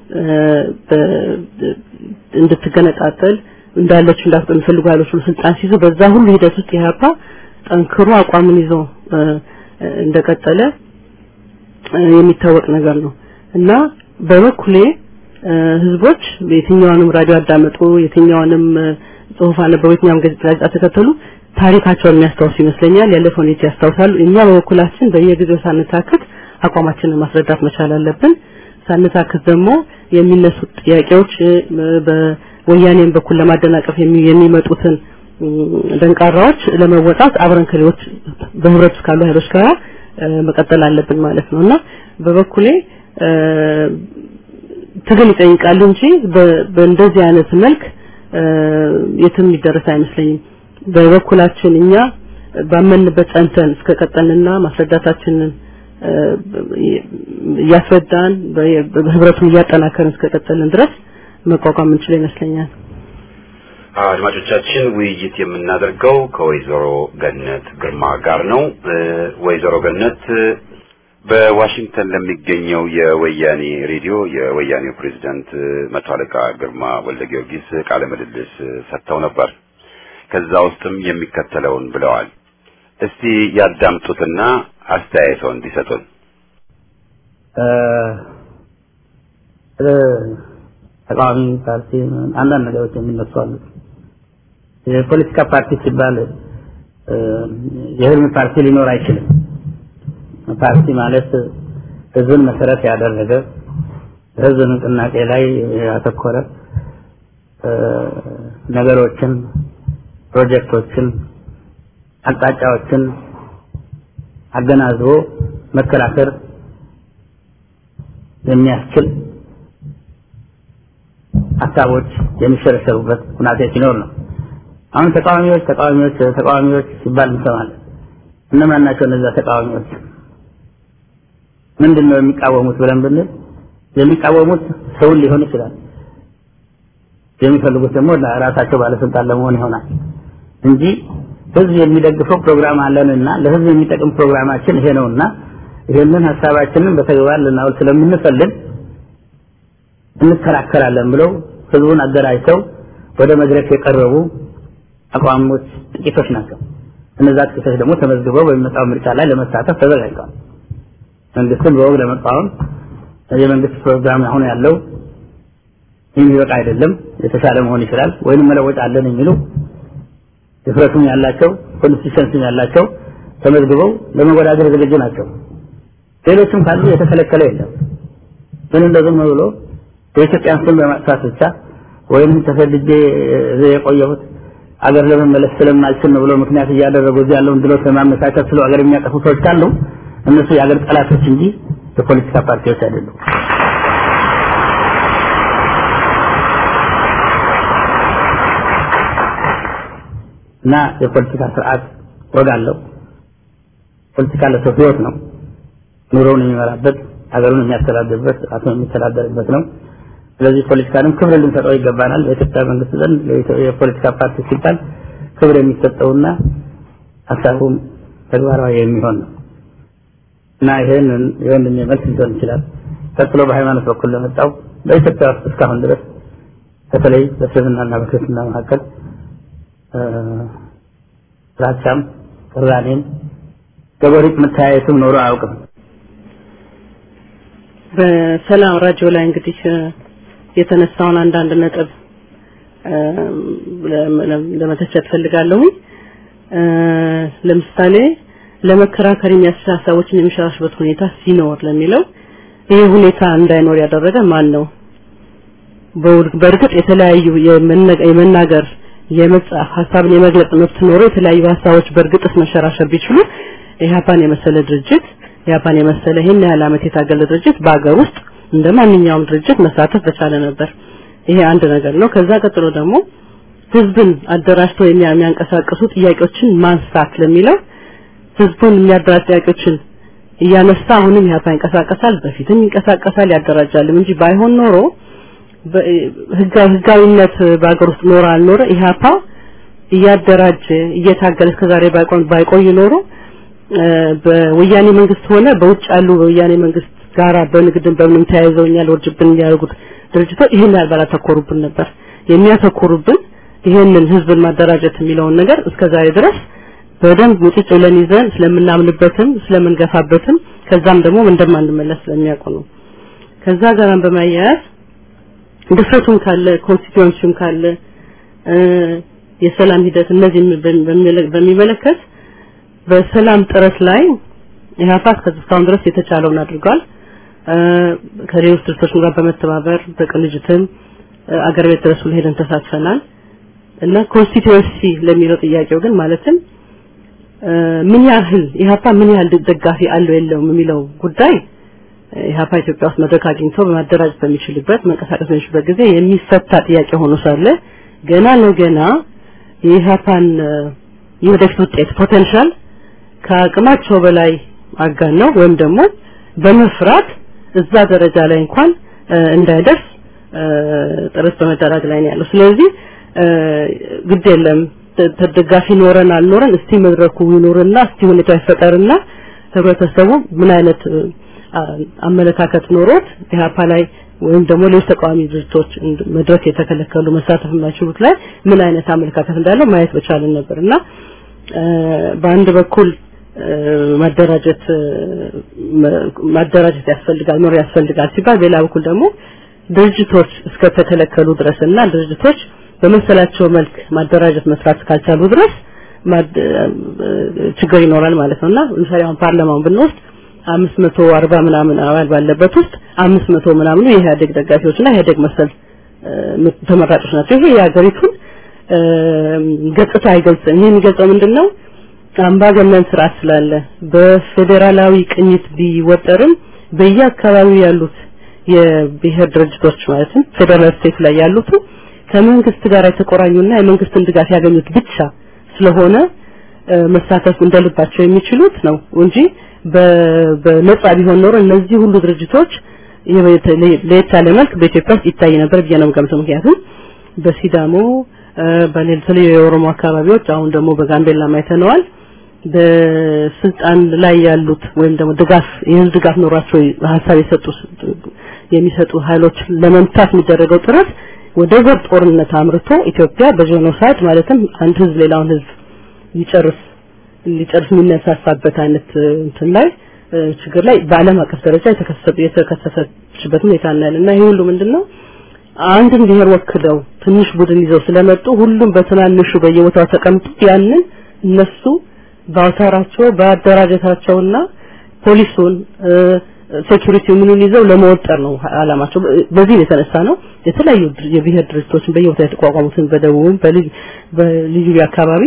እንድትገነጣጠል እንዳለች እንዳትፈልጉ ያሉት ስልጣን ሲይዙ በዛ ሁሉ ሂደት ውስጥ ኢህአፓ ጠንክሮ አቋምን ይዞ እንደቀጠለ የሚታወቅ ነገር ነው እና በበኩሌ ህዝቦች በየትኛውንም ራዲዮ አዳመጡ የትኛውንም ጽሁፍ አነበቡ የትኛውንም ጋዜጣ ተከተሉ ታሪካቸውን የሚያስታውሱ ይመስለኛል። ያለፈውን ያስታውሳሉ። እኛ በበኩላችን በየጊዜው ሳንታክት አቋማችንን ማስረዳት መቻል አለብን። ሳንታክት ደግሞ የሚነሱ ጥያቄዎች በወያኔም በኩል ለማደናቀፍ የሚመጡትን ደንቃራዎች ለመወጣት አብረን ከሌሎች በህብረት ካሉ ኃይሎች ጋር መቀጠል አለብን ማለት ነውና በበኩሌ ትግል ይጠይቃል እንጂ በእንደዚህ አይነት መልክ የትም ይደረስ አይመስለኝም። በበኩላችን እኛ ባመንበት ጸንተን እስከቀጠልንና ማስረዳታችንን ያስረዳን በህብረቱን ያጠናከርን እስከቀጠልን ድረስ መቋቋም እንችል ይመስለኛል።
አድማጮቻችን ውይይት የምናደርገው ከወይዘሮ ገነት ግርማ ጋር ነው። ወይዘሮ ገነት በዋሽንግተን ለሚገኘው የወያኔ ሬዲዮ የወያኔው ፕሬዝዳንት መቶ አለቃ ግርማ ወልደ ጊዮርጊስ ቃለ ምልልስ ሰጥተው ነበር። ከዛ ውስጥም የሚከተለውን ብለዋል። እስቲ ያዳምጡትና አስተያየቶን ቢሰጡን።
ተቃዋሚ ፓርቲ አንዳንድ ነገሮች የሚነሱ አሉ። የፖለቲካ ፓርቲ ሲባል የህዝብ ፓርቲ ሊኖር አይችልም። ፓርቲ ማለት ህዝብን መሰረት ያደረገ ህዝብ ንቅናቄ ላይ ያተኮረ ነገሮችን ፕሮጀክቶችን አቅጣጫዎችን አገናዝቦ መከራከር የሚያስችል ሀሳቦች የሚሸረሸሩበት ሁኔታ ሲኖር ነው። አሁን ተቃዋሚዎች ሲባል እንሰማለን። እነማን ናቸው እነዛ ተቃዋሚዎች? ምንድነው የሚቃወሙት ብለን ብንል የሚቃወሙት ሰው ሊሆን ይችላል። የሚፈልጉት ደግሞ ለራሳቸው ባለስልጣን ለመሆን ይሆናል እንጂ ህዝብ የሚደግፈው ፕሮግራም አለንና ለህዝብ የሚጠቅም ፕሮግራማችን ይሄ ነውና ይሄንን ሐሳባችንን በተግባር ልናውል ስለምንፈልግ እንከራከራለን ብለው ህዝቡን አደራጅተው ወደ መድረክ የቀረቡ አቋሞች ጥቂቶች ናቸው። እነዛ ጥቂቶች ደግሞ ተመዝግበው በሚመጣው ምርጫ ላይ ለመሳተፍ ተዘጋጅተዋል። መንግስትን በወግ ለመቃወም የመንግስት ፕሮግራም አሁን ያለው የሚበቃ አይደለም፣ የተሻለ መሆን ይችላል ወይንም መለወጥ አለን የሚሉ ድፍረቱም ያላቸው ኮንሲስተንሲ ያላቸው ተመዝግበው ለመወዳደር ዝግጁ ናቸው። ሌሎችም ካሉ የተከለከለ የለም። ግን እንደዚህ ብሎ የኢትዮጵያን ስም በማጥፋት ብቻ ወይንም ተሰድጄ የቆየሁት አገር ለመመለስ ስለማልችል ነው ብሎ ምክንያት እያደረጉ እዚህ ያለውን ድሎት ለማመቻቸት ስለ አገር የሚያጠፉ ሰዎች ካሉ እነሱ የአገር ጠላቶች እንጂ የፖለቲካ ፓርቲዎች አይደሉም። እና የፖለቲካ ስርዓት ወጋለው ፖለቲካ ለሰው ህይወት ነው። ኑሮውን የሚመራበት አገሩን የሚያስተዳድርበት አጥቶ የሚተዳደርበት ነው። ስለዚህ ፖለቲካንም ክብር ልንሰጠው ይገባናል። የኢትዮጵያ መንግስት ዘንድ የፖለቲካ ፓርቲ ሲባል ክብር የሚሰጠውና ሐሳቡም ተግባራዊ የሚሆን ነው እና ይሄንን መልስ ሊሆን ይችላል። ቀጥሎ በሃይማኖት በኩል ለመጣው በኢትዮጵያ ውስጥ እስካሁን ድረስ በተለይ በእስልምናና በክርስትና መካከል ራቻም ቅራኔም ገበሪት መታየቱም ኖሮ አያውቅም።
በሰላም ራዲዮ ላይ እንግዲህ የተነሳውን አንዳንድ ነጥብ ለመተቸት ፈልጋለሁ። ለምሳሌ ለመከራከር የሚያሳሳዎችን የሚሻሽበት ሁኔታ ሲኖር ለሚለው ይሄ ሁኔታ እንዳይኖር ያደረገ ማን ነው? በእርግጥ የተለያዩ የመናገር የመጻፍ ሐሳብን የመግለጽ መብት ኖሮ የተለያዩ ሐሳቦች በእርግጥስ መሸራሸር ቢችሉ ኢህአፓን የመሰለ ድርጅት ኢህአፓን የመሰለ ይሄን ያህል ዓመት የታገለ ድርጅት በአገር ውስጥ እንደማንኛውም ድርጅት መሳተፍ በቻለ ነበር። ይሄ አንድ ነገር ነው። ከዛ ቀጥሎ ደግሞ ህዝብን አደራጅቶ የሚያንቀሳቅሱ ጥያቄዎችን ማንሳት ለሚለው ህዝቡን የሚያደራጅ ጥያቄዎችን እያነሳ አሁንም ኢህአፓ ይንቀሳቀሳል፣ በፊትም ይንቀሳቀሳል፣ ያደራጃል እንጂ ባይሆን ኖሮ ህጋዊነት በአገር ውስጥ ኖር አልኖረ ኢህአፓ እያደራጀ እየታገለ እስከዛሬ ባይቆይ ኖሮ በወያኔ መንግስት ሆነ በውጭ ያሉ በወያኔ መንግስት ጋራ በንግድን በምንም ተያይዘውኛል ወርጅብን ያደርጉት ድርጅቶች ይሄን ያልባላተኮሩብን ነበር። የሚያተኮሩብን ይሄንን ህዝብን ማደራጀት የሚለውን ነገር እስከዛሬ ድረስ በደንብ ሙጭጭ ብለን ይዘን ስለምናምንበትም ስለምንገፋበትም ከዛም ደግሞ እንደማንመለስ ስለሚያውቁ ነው። ከዛ ጋራም በማያያዝ ድፍረቱም ካለ ኮንስቲትዩሽን ካለ የሰላም ሂደት እነዚህ በሚመለከት በሰላም ጥረት ላይ ኢህአፓ እስካሁን ድረስ የተቻለውን አድርጓል። ከሌሎች ድርጅቶች ጋር በመተባበር በቅንጅትም አገር ቤት ድረስ ሄደን ተሳትፈናል እና ኮንስቲትዩንሲ ለሚለው ጥያቄው ግን ማለትም ምን ያህል ኢህአፓ ምን ያህል ደጋፊ አለው የለውም የሚለው ጉዳይ ኢህአፓ ኢትዮጵያ ውስጥ መድረክ አግኝቶ በማደራጀት በሚችልበት መንቀሳቀስ በሚችልበት ጊዜ የሚፈታ ጥያቄ ሆኖ ሳለ ገና ለገና የኢህአፓን የወደፊት ውጤት ፖቴንሻል ከአቅማቸው በላይ አጋነው ወይም ደግሞ በመፍራት እዛ ደረጃ ላይ እንኳን እንዳይደርስ ጥረት በመደረግ ላይ ነው ያለው። ስለዚህ ግድ የለም ተደጋፊ ኖረን አልኖረን እስቲ መድረኩ ይኖርና እስቲ ሁኔታው ይፈጠርና ህብረተሰቡ ምን አይነት አመለካከት ኖሮት ኢህአፓ ላይ ወይም ደግሞ ሌሎች ተቃዋሚ ድርጅቶች መድረክ የተከለከሉ መሳተፍ የማይችሉት ላይ ምን አይነት አመለካከት እንዳለው ማየት በቻልን ነበርና በአንድ በኩል ማደራጀት ያስፈልጋል ኖር ያስፈልጋል ሲባል በሌላ በኩል ደግሞ ድርጅቶች እስከተከለከሉ ድረስና ድርጅቶች በመሰላቸው መልክ ማደራጀት መስራት ካልቻሉ ድረስ ችግር ይኖራል ማለት ነውና ለምሳሌ አሁን ፓርላማውን ብንወስድ 540 ምናምን አባል ባለበት ውስጥ 500 ምናምን የኢህአዴግ ደጋፊዎችና የኢህአዴግ መሰል ተመራጮች ናቸው። ይሄ የሀገሪቱን ገጽታ አይገልጽም። ይሄን ገጽታው ምንድነው? አምባገነን ስርዓት ስላለ በፌደራላዊ ቅኝት ቢወጠርም በየአካባቢው ያሉት የብሔር ድርጅቶች ማለትም ፌደራል ስቴት ላይ ያሉት ከመንግስት ጋር የተቆራኙና የመንግስትን ድጋፍ ያገኙት ብቻ ስለሆነ መሳተፍ እንደልባቸው የሚችሉት ነው እንጂ በነጻ ቢሆን ኖሮ እነዚህ ሁሉ ድርጅቶች ለየት ያለ መልክ በኢትዮጵያ ውስጥ ይታይ ነበር ብዬ ነው የምገምተው። ምክንያቱም በሲዳሞ በሌሎች የኦሮሞ አካባቢዎች አሁን ደግሞ በጋምቤላ ማይተነዋል በስልጣን ላይ ያሉት ወይም ደግሞ የህዝብ ድጋፍ ኖራቸው ሀሳብ የሚሰጡ ኃይሎች ለመምታት የሚደረገው ጥረት ወደ ዘር ጦርነት አምርቶ ኢትዮጵያ በጄኖሳይድ ማለትም አንድ ህዝብ ሌላውን ህዝብ ሊጨርስ የሚነሳሳበት አይነት እንትን ላይ ችግር ላይ በአለም አቀፍ ደረጃ የተከሰተችበት ሁኔታ እናያለና ይሄ ሁሉ ምንድነው አንድን ብሔር ወክለው ትንሽ ቡድን ይዘው ስለመጡ ሁሉም በትናንሹ በየቦታው ተቀምጡ ያንን እነሱ ባውታራቸው በአደራጀታቸውና ፖሊሱን ሴኩሪቲ ምኑን ይዘው ለመወጠር ነው አላማቸው። በዚህ የተነሳ ነው የተለያዩ የብሔር ድርጅቶችን በየቦታው የተቋቋሙትን በደቡብ በልዩ አካባቢ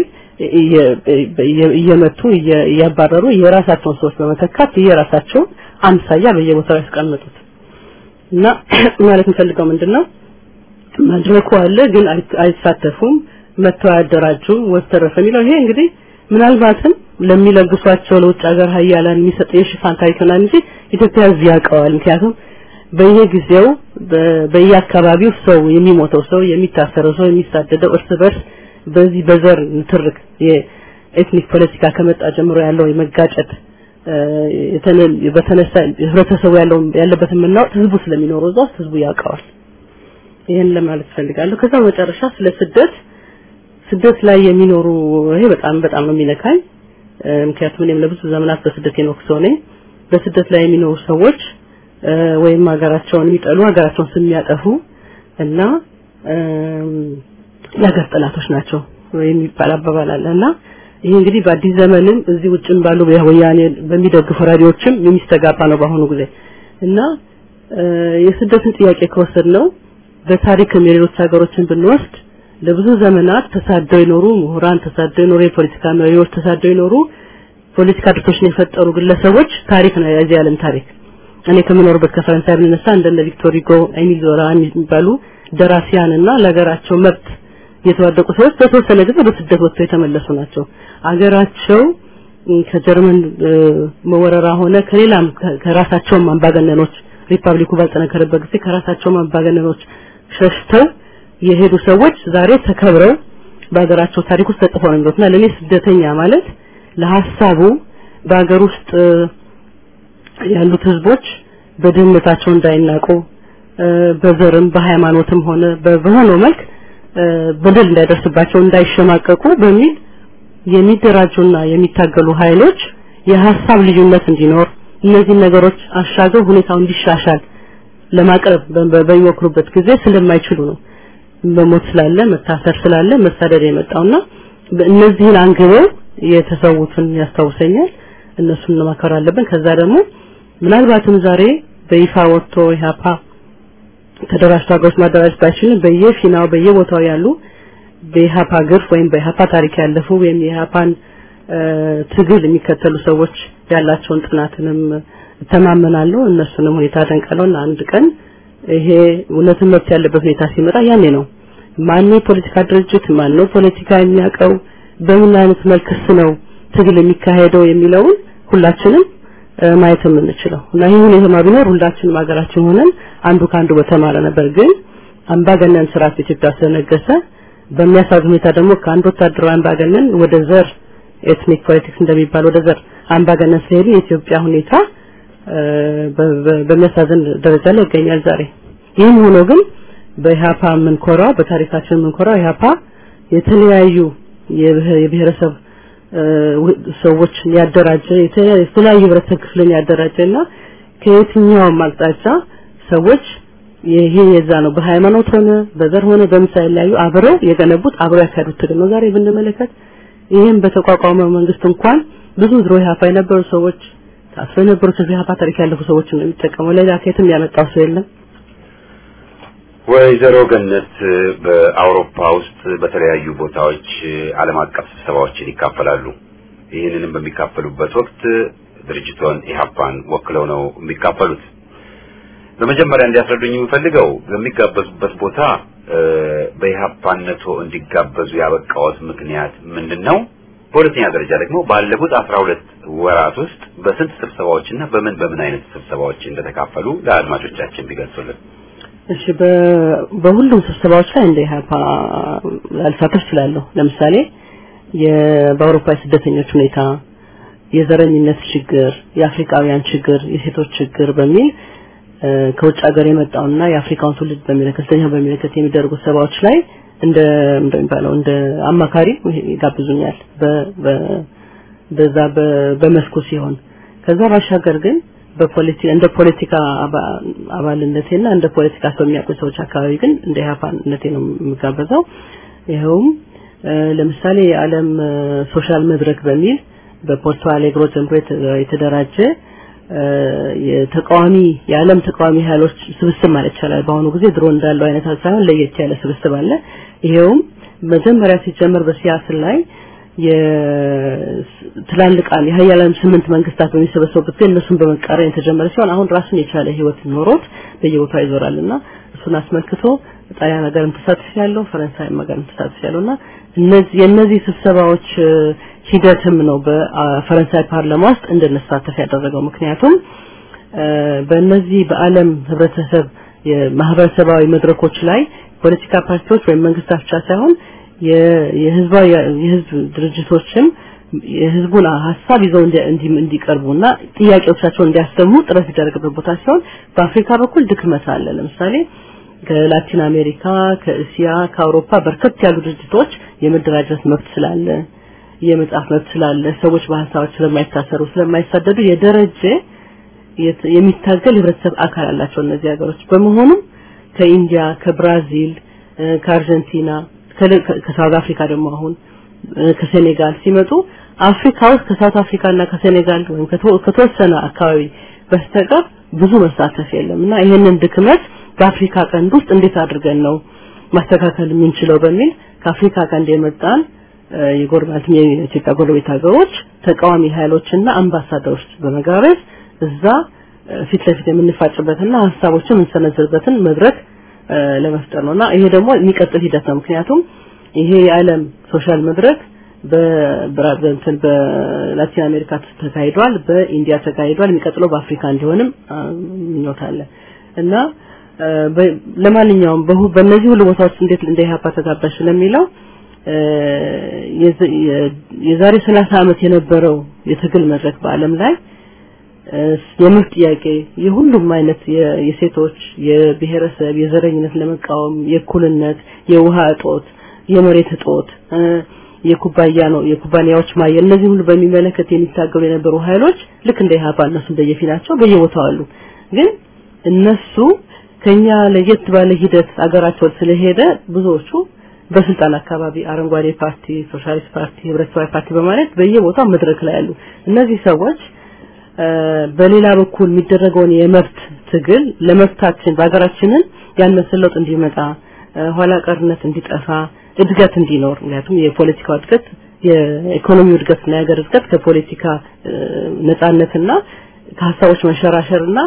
እየመቱ እያባረሩ የራሳቸውን ሰዎች በመተካት የራሳቸው አምሳያ በየቦታው ያስቀምጡት እና ማለት እንፈልገው ምንድነው መድረኩ አለ ግን አይሳተፉም መተው ያደራጁም ወስተረፈ የሚለው ይሄ እንግዲህ ምናልባትም ለሚለግሷቸው ለውጭ ሀገር ሀያላን የሚሰጥ የሽፋን ታሪክ ነው እንጂ ኢትዮጵያ እዚህ ያውቀዋል። ምክንያቱም በየጊዜው በየአካባቢው ሰው የሚሞተው ሰው የሚታሰረው ሰው የሚሳደደው እርስ በርስ በዚህ በዘር ንትርክ የኤትኒክ ፖለቲካ ከመጣ ጀምሮ ያለው የመጋጨት በተነሳ ህብረተሰቡ ያለበት ምናውጥ ህዝቡ ስለሚኖረው እዛው ህዝቡ ያውቀዋል። ይሄን ለማለት ፈልጋለሁ። ከዛ መጨረሻ ስለ ስደት ላይ የሚኖሩ ይሄ በጣም ነው የሚነካኝ። ምክንያቱም እኔም ለብዙ ዘመናት በስደት የኖርኩ ሰው ነኝ። በስደት ላይ የሚኖሩ ሰዎች ወይም ሀገራቸውን የሚጠሉ ሀገራቸውን የሚያጠፉ እና የሀገር ጠላቶች ናቸው የሚባል አባባል አለና ይሄ እንግዲህ በአዲስ ዘመንም እዚህ ውጭም ባሉ ወያኔ በሚደግፉ ራዲዮችም የሚስተጋባ ነው በአሁኑ ጊዜ እና የስደትን ጥያቄ ከወሰድነው በታሪክም የሌሎች ሀገሮችን ብንወስድ ለብዙ ዘመናት ተሳደው ይኖሩ ምሁራን ተሳደው ይኖሩ የፖለቲካ መሪዎች ተሳደው ይኖሩ ፖለቲካ ድርጅቶችን የፈጠሩ ግለሰቦች ታሪክ ነው የዚህ ዓለም ታሪክ። እኔ ከመኖርበት ከፈረንሳይ ብንነሳ እንደነ ቪክቶር ሁጎ ኤሚል ዞላ የሚባሉ ደራሲያንና ለሀገራቸው መብት የተዋደቁ ሰዎች በተወሰነ ጊዜ በስደት ወጥተው የተመለሱ ናቸው። አገራቸው ከጀርመን መወረራ ሆነ ከሌላም ከራሳቸው አምባገነኖች ሪፐብሊኩ ባልተነከረበት ጊዜ ከራሳቸው አምባገነኖች ሸሽተው የሄዱ ሰዎች ዛሬ ተከብረው በአገራቸው ታሪክ ውስጥ ተጽፈው ነው የሚሉትና ለኔ ስደተኛ ማለት ለሐሳቡ በአገር ውስጥ ያሉት ህዝቦች በድህነታቸው እንዳይናቁ በዘርም በሃይማኖትም ሆነ በሆነው መልክ በደል እንዳይደርስባቸው እንዳይሸማቀቁ በሚል የሚደራጁና የሚታገሉ ኃይሎች የሐሳብ ልዩነት እንዲኖር እነዚህ ነገሮች አሻገው ሁኔታው እንዲሻሻል ለማቅረብ በሚሞክሩበት ጊዜ ስለማይችሉ ነው በሞት ስላለ መታሰር ስላለ መሳደድ የመጣውና እነዚህን አንግበው የተሰውቱን ያስታውሰኛል። እነሱን ለማከራ አለብን። ከዛ ደግሞ ምናልባትም ዛሬ በይፋ ወጥቶ ኢህአፓ ተደራጅቶ ሀገሮች ማደራጀት ባይችል በየፊናው በየቦታው ያሉ በኢህአፓ ግፍ ወይም በኢህአፓ ታሪክ ያለፉ ወይም የኢህአፓን ትግል የሚከተሉ ሰዎች ያላቸውን ጥናትንም ተማመናለሁ። እነሱንም ሁኔታ ደንቀለውና አንድ ቀን ይሄ እውነትን መብት ያለበት ሁኔታ ሲመጣ ያኔ ነው ማነው ፖለቲካ ድርጅት ማነው ፖለቲካ የሚያቀው በምን አይነት መልክስ ነው ትግል የሚካሄደው የሚለውን ሁላችንም ማየት የምንችለው እና ይሄ ሁኔታ ቢኖር ሁላችንም ሀገራችን ሆነን አንዱ ካንዱ በተማረ ነበር። ግን አምባገነን ስርዓት ኢትዮጵያ ስለነገሰ በሚያሳዝን ሁኔታ ደግሞ ከአንድ ወታደራዊ አምባገነን ወደ ዘር ኤትኒክ ፖለቲክስ እንደሚባል ወደ ዘር አምባገነን ስለሄደ የኢትዮጵያ ሁኔታ በሚያሳዝን ደረጃ ላይ ይገኛል ዛሬ። ይህም ሆኖ ግን በኢህአፓ ምንኮራው በታሪካችን ምንኮራው ኢህአፓ የተለያዩ የብሔረሰብ ሰዎች ያደራጀ የተለያዩ ህብረተሰብ ክፍልን ያደራጀና ከየትኛው አቅጣጫ ሰዎች ይሄ የዛ ነው በሃይማኖት ሆነ በዘር ሆነ በምሳሌ ላይ አብረው የገነቡት አብረው ያካዱት ትግል ነው። ዛሬ ብንመለከት ይሄን በተቋቋመው መንግስት እንኳን ብዙ ድሮ ኢህአፓ የነበሩ ሰዎች ታስረው የነበሩ ኢህአፓ ታሪክ ያለፉ ሰዎች ነው የሚጠቀመው። ሌላ ከየትም ያመጣው ሰው የለም።
ወይዘሮ ገነት በአውሮፓ ውስጥ በተለያዩ ቦታዎች ዓለም አቀፍ ስብሰባዎችን ይካፈላሉ። ይህንንም በሚካፈሉበት ወቅት ድርጅቱን ኢህአፓን ወክለው ነው የሚካፈሉት። በመጀመሪያ እንዲያስረዱኝ የምፈልገው በሚጋበዙበት ቦታ በኢህአፓነቱ እንዲጋበዙ ያበቃዎት ምክንያት ምንድነው? በሁለተኛ ደረጃ ደግሞ ባለፉት 12 ወራት ውስጥ በስንት ስብሰባዎችና በምን አይነት ስብሰባዎች እንደተካፈሉ ለአድማጮቻችን ቢገልጹልን።
እሺ በሁሉም ስብሰባዎች ላይ እንደ ኢህአፓ ላልሳተፍ እችላለሁ። ለምሳሌ በአውሮፓ ስደተኞች ሁኔታ፣ የዘረኝነት ችግር፣ የአፍሪካውያን ችግር፣ የሴቶች ችግር በሚል ከውጭ ሀገር የመጣውና የአፍሪካውን ትውልድ በሚመለከት የሚደረጉ ስብሰባዎች ላይ እንደሚባለው እንደ አማካሪ ይጋብዙኛል በመስኩ ሲሆን ከዛ ባሻገር ግን እንደ ፖለቲካ አባልነቴና እንደ ፖለቲካ ሰው የሚያውቁ ሰዎች አካባቢ ግን እንደ ኢህአፓነቴ ነው የምጋበዘው። ይሄውም ለምሳሌ የዓለም ሶሻል መድረክ በሚል በፖርቶ አሌግሮ ጀምሮ የተደራጀ የዓለም ተቃዋሚ ኃይሎች ስብስብ ማለት ይቻላል። በአሁኑ ጊዜ ድሮ እንዳለው አይነት ሳይሆን ለየት ያለ ስብስብ አለ። ይሄውም መጀመሪያ ሲጀመር በሲያትል ላይ የትላልቅ የሀያላን 8 መንግስታት በሚሰበሰቡበት ጊዜ እነሱን በመቃረን የተጀመረ ሲሆን አሁን ራሱን የቻለ ህይወት ኖሮት በየቦታው ይዞራልና እሱን አስመልክቶ ጣሊያን ሀገርም ተሳትፏል፣ ፈረንሳይ ሀገርም ተሳትፏልና እነዚህ ስብሰባዎች ሂደትም ነው በፈረንሳይ ፓርላማ ውስጥ እንደነሳተፍ ያደረገው። ምክንያቱም በእነዚህ በዓለም ህብረተሰብ የማህበረሰባዊ መድረኮች ላይ ፖለቲካ ፓርቲዎች ወይም መንግስታት ብቻ ሳይሆን የህዝብ ድርጅቶችም የህዝቡን ሐሳብ ይዘው እንዲቀርቡና ጥያቄዎቻቸውን እንዲያሰሙ ጥረት ይደረግበት ቦታ ሲሆን በአፍሪካ በኩል ድክመት አለ። ለምሳሌ ከላቲን አሜሪካ፣ ከእስያ፣ ከአውሮፓ በርከት ያሉ ድርጅቶች የመደራጀት መብት ስላለ የመጻፍ መብት ስላለ ሰዎች በሐሳቦች ስለማይታሰሩ ስለማይሳደዱ የደረጀ የሚታገል ህብረተሰብ አካል አላቸው እነዚህ ሀገሮች። በመሆኑም ከኢንዲያ፣ ከብራዚል፣ ከአርጀንቲና፣ ከሳውዝ አፍሪካ ደግሞ አሁን ከሴኔጋል ሲመጡ አፍሪካ ውስጥ ከሳውዝ አፍሪካና ከሴኔጋል ወይም ከተወሰነ አካባቢ በስተቀር ብዙ መሳተፍ የለምና ይሄንን ድክመት በአፍሪካ ቀንድ ውስጥ እንዴት አድርገን ነው ማስተካከል የምንችለው በሚል ከአፍሪካ ቀንድ የመጣን የጎረቤት የኢትዮጵያ ጎረቤት ሀገሮች ተቃዋሚ ኃይሎችና አምባሳደሮች በመጋበዝ እዛ ፊት ለፊት የምንፋጭበትና ሐሳቦችን የምንሰነዝርበትን መድረክ ለመፍጠር ነውና ይሄ ደግሞ የሚቀጥል ሂደት ነው። ምክንያቱም ይሄ የዓለም ሶሻል መድረክ በላቲን አሜሪካ ተካሂዷል፣ በኢንዲያ ተካሂዷል፣ የሚቀጥለው በአፍሪካ እንዲሆንም ምኞት አለ እና ለማንኛውም በእነዚህ ሁሉ ቦታዎች እንዴት እንደ ኢህአፓ ተጋባሽ ለሚለው የዛሬ 30 ዓመት የነበረው የትግል መድረክ በአለም ላይ የመብት ጥያቄ የሁሉም አይነት የሴቶች የብሔረሰብ የዘረኝነት ለመቃወም የእኩልነት የውሃ እጦት የመሬት እጦት የኩባንያዎች ማየል እነዚህ ሁሉ በሚመለከት የሚታገሉ የነበሩ ኃይሎች ልክ እንደ ኢህአፓ እነሱ በየፊናቸው በየቦታው አሉ። ግን እነሱ ከኛ ለየት ባለ ሂደት አገራቸው ስለሄደ ብዙዎቹ በስልጣን አካባቢ አረንጓዴ ፓርቲ፣ ሶሻሊስት ፓርቲ፣ ህብረተሰባዊ ፓርቲ በማለት በየቦታው መድረክ ላይ አሉ። እነዚህ ሰዎች በሌላ በኩል የሚደረገውን የመብት ትግል ለመብታችን በአገራችንን ያነሰለጥ እንዲመጣ ኋላ ቀርነት እንዲጠፋ እድገት እንዲኖር ምክንያቱም የፖለቲካው እድገት የኢኮኖሚው እድገትና የሀገር እድገት ከፖለቲካ ነጻነትና ከሀሳቦች መንሸራሸርና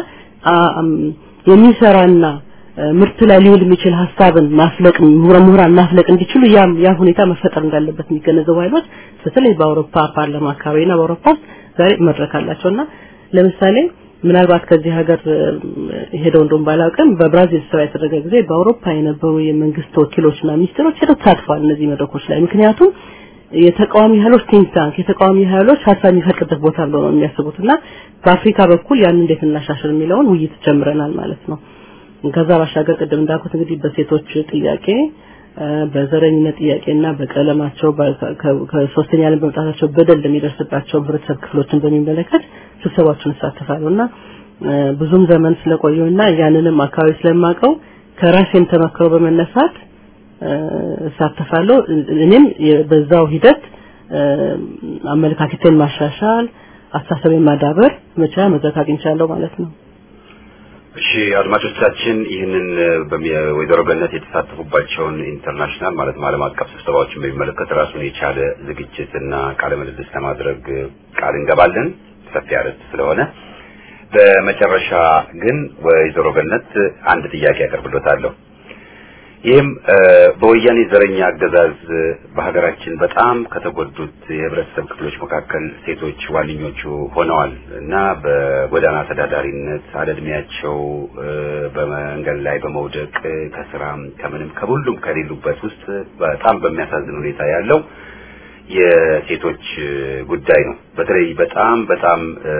የሚሰራና ምርት ላይ ሊውል የሚችል ሐሳብን ማፍለቅ ምሁራን ማፍለቅ እንዲችሉ ያ ሁኔታ መፈጠር እንዳለበት የሚገነዘቡ ኃይሎች በተለይ በአውሮፓ ፓርላማ አካባቢና በአውሮፓ ዛሬ መድረክ አላቸውና ለምሳሌ ምናልባት ከዚህ ሀገር ሄደው እንደም ባላቀም በብራዚል ስራ የተደረገ ጊዜ በአውሮፓ የነበሩ የመንግስት ወኪሎችና ሚኒስትሮች ሄደው ተሳትፈዋል እነዚህ መድረኮች ላይ። ምክንያቱም የተቃዋሚ ኃይሎች ቲንክ ታንክ የተቃዋሚ ኃይሎች ሐሳብ የሚፈቅድበት ቦታ ብለው ነው የሚያስቡትና በአፍሪካ በኩል ያን እንዴት እናሻሽል የሚለውን ውይይት ጀምረናል ማለት ነው። ከዛ ባሻገር ቀደም እንዳልኩት እንግዲህ በሴቶች ጥያቄ በዘረኝነት ጥያቄና በቀለማቸው ከሶስተኛ ዓለም በመጣታቸው በደል ለሚደርስባቸው ህብረተሰብ ክፍሎችን በሚመለከት ስብሰባዎችን ተሳተፋለሁና ብዙም ዘመን ስለቆየውና ያንንም አካባቢ ስለማቀው ከራሴን ተመክሮ በመነሳት ተሳተፋለሁ። እኔም በዛው ሂደት አመለካከቴን ማሻሻል አስተሳሰቤን ማዳበር መቻል መድረክ አግኝቻለሁ ማለት ነው።
እሺ አድማጮቻችን ይህንን በወይዘሮ ገነት የተሳተፉባቸውን ኢንተርናሽናል ማለት ዓለም አቀፍ ስብሰባዎችን በሚመለከት ራሱን የቻለ ዝግጅትና ቃለ ምልልስ ለማድረግ ቃል እንገባለን ሰፊ አርዕስት ስለሆነ በመጨረሻ ግን ወይዘሮ ገነት አንድ ጥያቄ አቀርብሎታለሁ። ይህም በወያኔ ዘረኛ አገዛዝ በሀገራችን በጣም ከተጎዱት የህብረተሰብ ክፍሎች መካከል ሴቶች ዋነኞቹ ሆነዋል እና በጎዳና ተዳዳሪነት አለዕድሜያቸው በመንገድ ላይ በመውደቅ ከስራም ከምንም ከሁሉም ከሌሉበት ውስጥ በጣም በሚያሳዝን ሁኔታ ያለው የሴቶች ጉዳይ ነው። በተለይ በጣም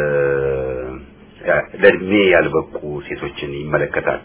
ለእድሜ ያልበቁ ሴቶችን ይመለከታል።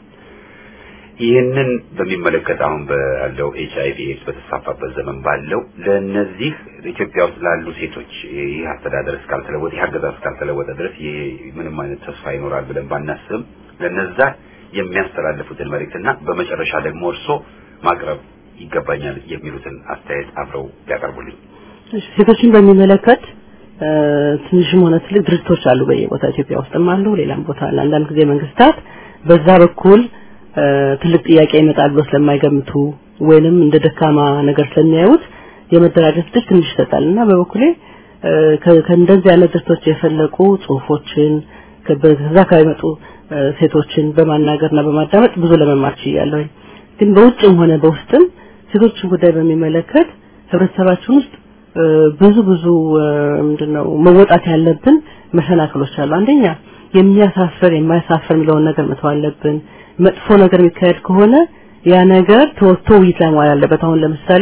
ይህንን በሚመለከት አሁን ባለው HIV/AIDS በተስፋፋበት ዘመን ባለው ለነዚህ ኢትዮጵያ ውስጥ ላሉ ሴቶች ይህ አስተዳደር እስካልተለወጠ ይህ አገዛዝ እስካልተለወጠ ድረስ ምንም አይነት ተስፋ ይኖራል ብለን ባናስብም ለነዛ የሚያስተላልፉትን መልእክትና በመጨረሻ ደግሞ እርሶ ማቅረብ ይገባኛል የሚሉትን አስተያየት አብረው ያቀርቡልኝ።
ሴቶችን በሚመለከት ትንሽም ሆነ ትልቅ ድርጅቶች አሉ በየቦታው ኢትዮጵያ ውስጥም አሉ ሌላም ቦታ አለ። አንዳንድ ጊዜ መንግስታት በዛ በኩል ትልቅ ጥያቄ ይመጣል ብሎ ስለማይገምቱ ወይንም እንደ ደካማ ነገር ስለሚያዩት የመደራጀት ድል ትንሽ ይሰጣልና በበኩሌ ከእንደዚህ አይነት ድርጅቶች የፈለቁ ጽሁፎችን ከዛ ከመጡ ሴቶችን በማናገርና በማዳመጥ ብዙ ለመማር ችያለሁ። ግን በውጭም ሆነ በውስጥም ሴቶችን ጉዳይ በሚመለከት ህብረተሰባችን ውስጥ ብዙ ምንድነው መወጣት ያለብን መሰናክሎች አሉ። አንደኛ የሚያሳፍር የማያሳፍር የሚለውን ነገር መተው አለብን። መጥፎ ነገር የሚካሄድ ከሆነ ያ ነገር ተወጥቶ ውይይት ላይ መዋል አለበት። አሁን ለምሳሌ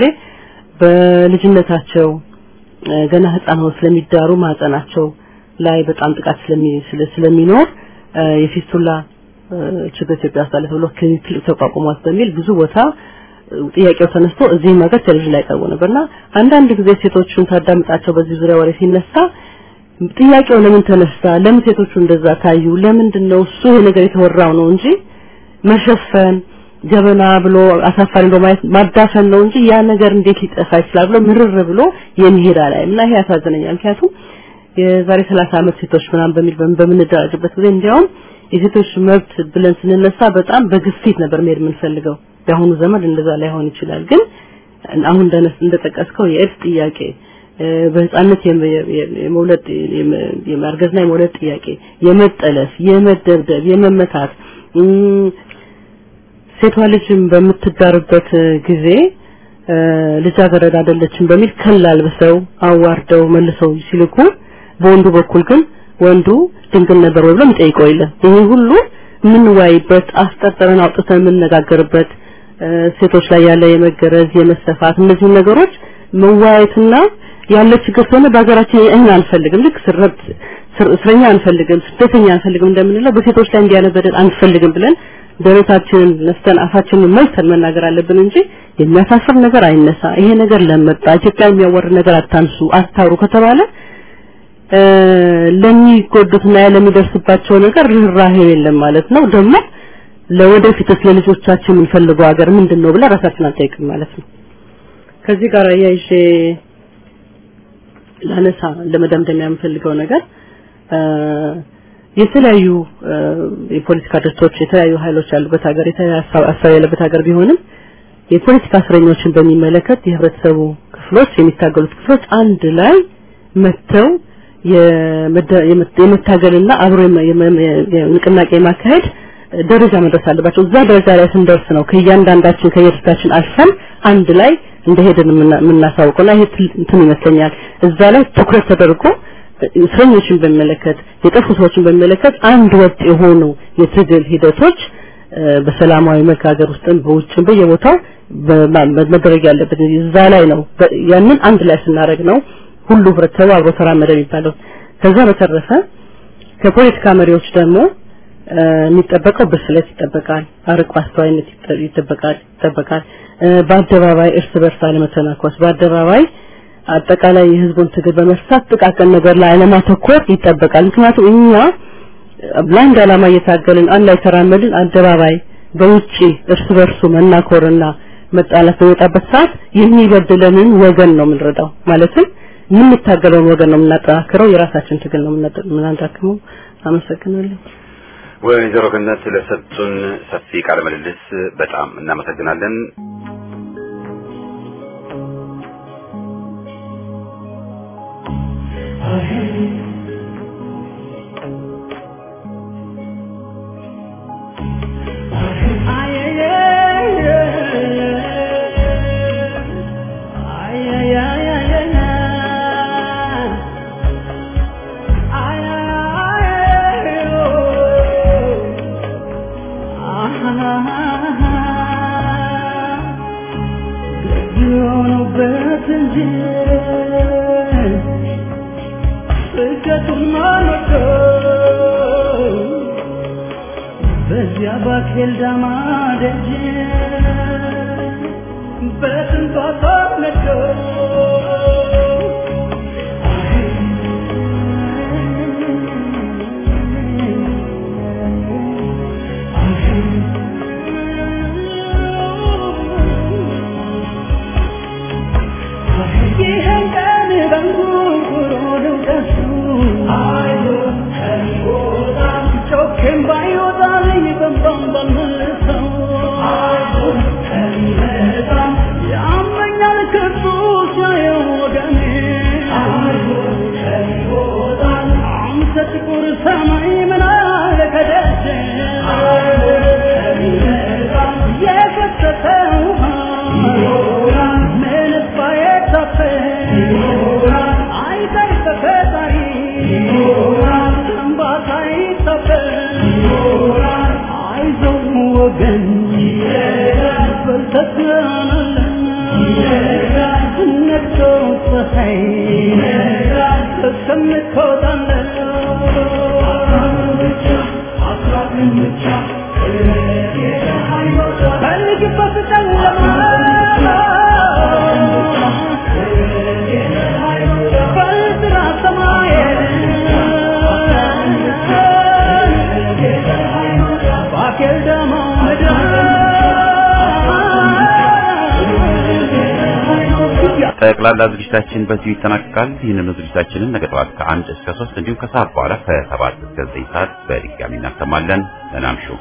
በልጅነታቸው ገና ህፃን ሆነው ስለሚዳሩ ማህፀናቸው ላይ በጣም ጥቃት ስለሚኖር የፊስቱላ ችግር ኢትዮጵያ ውስጥ አለ ተብሎ ክሊኒክ ተቋቁሟል በሚል ብዙ ቦታ ጥያቄው ተነስቶ እዚህም ሀገር ቴሌቪዥን ላይ ቀርቦ ነበርና አንዳንድ ጊዜ ሴቶቹን ታዳምጣቸው በዚህ ዙሪያ ወሬ ሲነሳ ጥያቄው ለምን ተነሳ ለምን ሴቶቹ እንደዛ ታዩ ለምንድነው እሱ ይሄ ነገር የተወራው ነው እንጂ መሸፈን ገበና ብሎ አሳፋሪ ነው ማዳፈን ነው እንጂ ያ ነገር እንዴት ሊጠፋ ይችላል ብሎ ምርር ብሎ የሚሄድ አላይምና ይሄ ያሳዝነኛል። ምክንያቱም የዛሬ 30 ዓመት ሴቶች ምናምን በምንደራጅበት ጊዜ እንዲያውም የሴቶች መብት ብለን ስንነሳ በጣም በግፊት ነበር መሄድ የምንፈልገው። በአሁኑ ዘመን እንደዛ ላይሆን ይችላል። ግን አሁን እንደተጠቀስከው የኤድስ ጥያቄ በህፃነት የመውለድ የማርገዝና የመውለድ ጥያቄ የመጠለፍ የመደብደብ የመመታት ሴቷ ልጅም በምትዳርበት ጊዜ ልጃገረድ አይደለችም በሚል ከላል በሰው አዋርደው መልሰው ሲልኩ በወንዱ በኩል ግን ወንዱ ድንግል ነበር ወይ ብሎ የሚጠይቀው የለም። ይሄ ሁሉ ምን ዋይበት አስጠርጥረን አውጥተን የምንነጋገርበት ሴቶች ላይ ያለ የመገረዝ የመሰፋት እነዚህ ነገሮች መዋየትና ያለ ችግር ስለሆነ በአገራችን እኛ አንፈልግም። ልክ እስረኛ አንፈልግም ስደተኛ አንፈልግም እንደምንለው በሴቶች ላይ እንዲያለ በደል አንፈልግም ብለን ደረታችንን ነስተን አፋችንን መልሰን መናገር አለብን እንጂ የሚያሳፍር ነገር አይነሳ። ይሄ ነገር ለመጣ ኢትዮጵያ የሚያወር ነገር አታንሱ አታሩ ከተባለ ለሚጎዱትና ለሚደርስባቸው ነገር ርህራሄ የለም ማለት ነው። ደግሞ ለወደፊት ለልጆቻችን የምንፈልገው ሀገር ምንድነው ብለ ራሳችንን አንጠይቅም ማለት ነው። ከዚህ ጋር ያይሽ ላነሳ ለመደምደሚያ የምፈልገው ነገር የተለያዩ የፖለቲካ ድርጅቶች የተለያዩ ኃይሎች ያሉበት ሀገር የተለያዩ ያለበት ሀገር ቢሆንም የፖለቲካ እስረኞችን በሚመለከት የህብረተሰቡ ክፍሎች የሚታገሉት ክፍሎች አንድ ላይ መተው የመታገልና አብሮ የንቅናቄ ማካሄድ ደረጃ መድረስ አለባቸው። እዛ ደረጃ ላይ ስንደርስ ነው ከእያንዳንዳችን ከየድርሻችን አልፈን አንድ ላይ እንደሄድን የምናሳውቀውና ይሄ እንትን ይመስለኛል። እዛ ላይ ትኩረት ተደርጎ እስረኞችን በሚመለከት የጠፉ ሰዎችን በሚመለከት አንድ ወጥ የሆኑ የትግል ሂደቶች በሰላማዊ መልክ ሀገር ውስጥም በውጭም በየቦታው መደረግ ያለበት እዛ ላይ ነው። ያንን አንድ ላይ ስናደርግ ነው ሁሉ ህብረተሰቡ አብሮ ተራመደ የሚባለው። ከዛ በተረፈ ከፖለቲካ መሪዎች ደግሞ የሚጠበቀው ብስለት ይጠበቃል፣ አርቆ አስተዋይነት ይጠበቃል። በአደባባይ እርስ በርስ አለመተናኮስ፣ በአደባባይ አጠቃላይ የህዝቡን ትግል በመርሳት ጥቃቅን ነገር ላይ አለማተኮር ይጠበቃል። ምክንያቱም እኛ ብላንድ ዓላማ እየታገልን አንድ ላይ ተራመድን አደባባይ በውጪ እርስ በርሱ መናኮርና መጣላት በወጣበት ሰዓት የሚበድለንን ወገን ነው የምንረዳው። ማለትም የምንታገለውን ወገን ነው የምናጠናክረው፣ የራሳችን ትግል ነው የምናዳክመው። አመሰግናለሁ።
ወይዘሮ ገነት ለሰጡን ሰፊ ቃለ ምልልስ በጣም እናመሰግናለን።
ልኑርበት እንጂ ስደቱን ማልወደው በዚያ ባኬልዳማ ደጅ በስንቷ ተነደው
ጠቅላላ ዝግጅታችን በዚህ ይጠናቀቃል። ይህንን ዝግጅታችንን ነገ ጠዋት ከ1 እስከ 3 እንዲሁም ከሰዓት በኋላ ከ7 እስከ 9 ሰዓት በድጋሚ እናሰማለን። ሰላም ሹ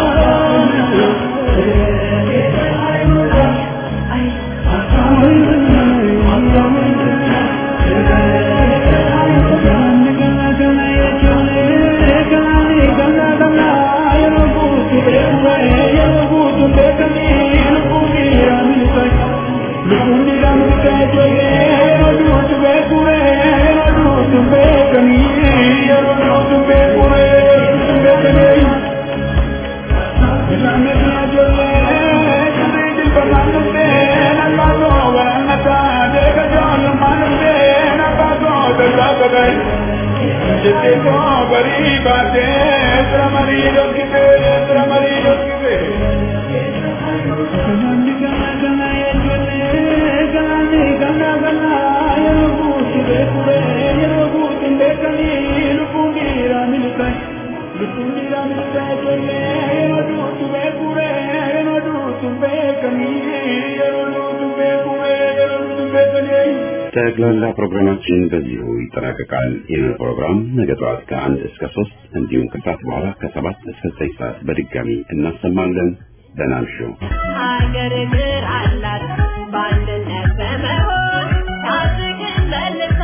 ጠቅላላ ፕሮግራማችን በዚሁ ይጠናቀቃል። ይህን ፕሮግራም ነገ ጠዋት ከ1 እስከ 3 እንዲሁም ከሰዓት በኋላ ከ7 እስከ 9 ሰዓት በድጋሚ እናሰማለን። ደህና እምሹ።
ሀገር ግር አላት በአንድነት በመሆን ታድግን መልሳ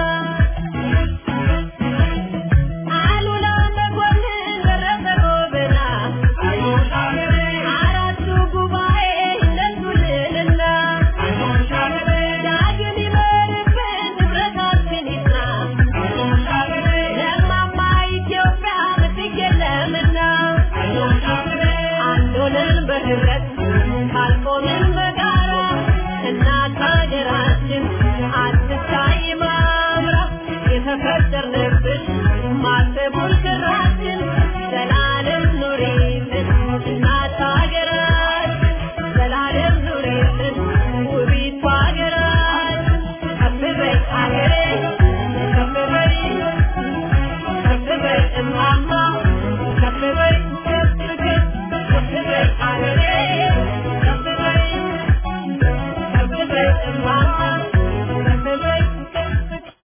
አሉላ መኮንን ደረሰ ጎበና አራቱ ጉባኤ እንደሱልንና ዳግም ይመርብን ንብረታችን ይጽና ለማማ ኢትዮጵያ ምትክ የለምና አንዱንን በህብረት ካልቆምን በጋራ እናት ሀገራችን አትታይ ማምራ የተፈጠርንብሽ ማሰቡን ክራችን ዘላለም ኑሪልን እናት ሀገራችን ዘላለም ኑሪልን ውቢቷ ሀገራችን ከፍ በይ ሀገሬ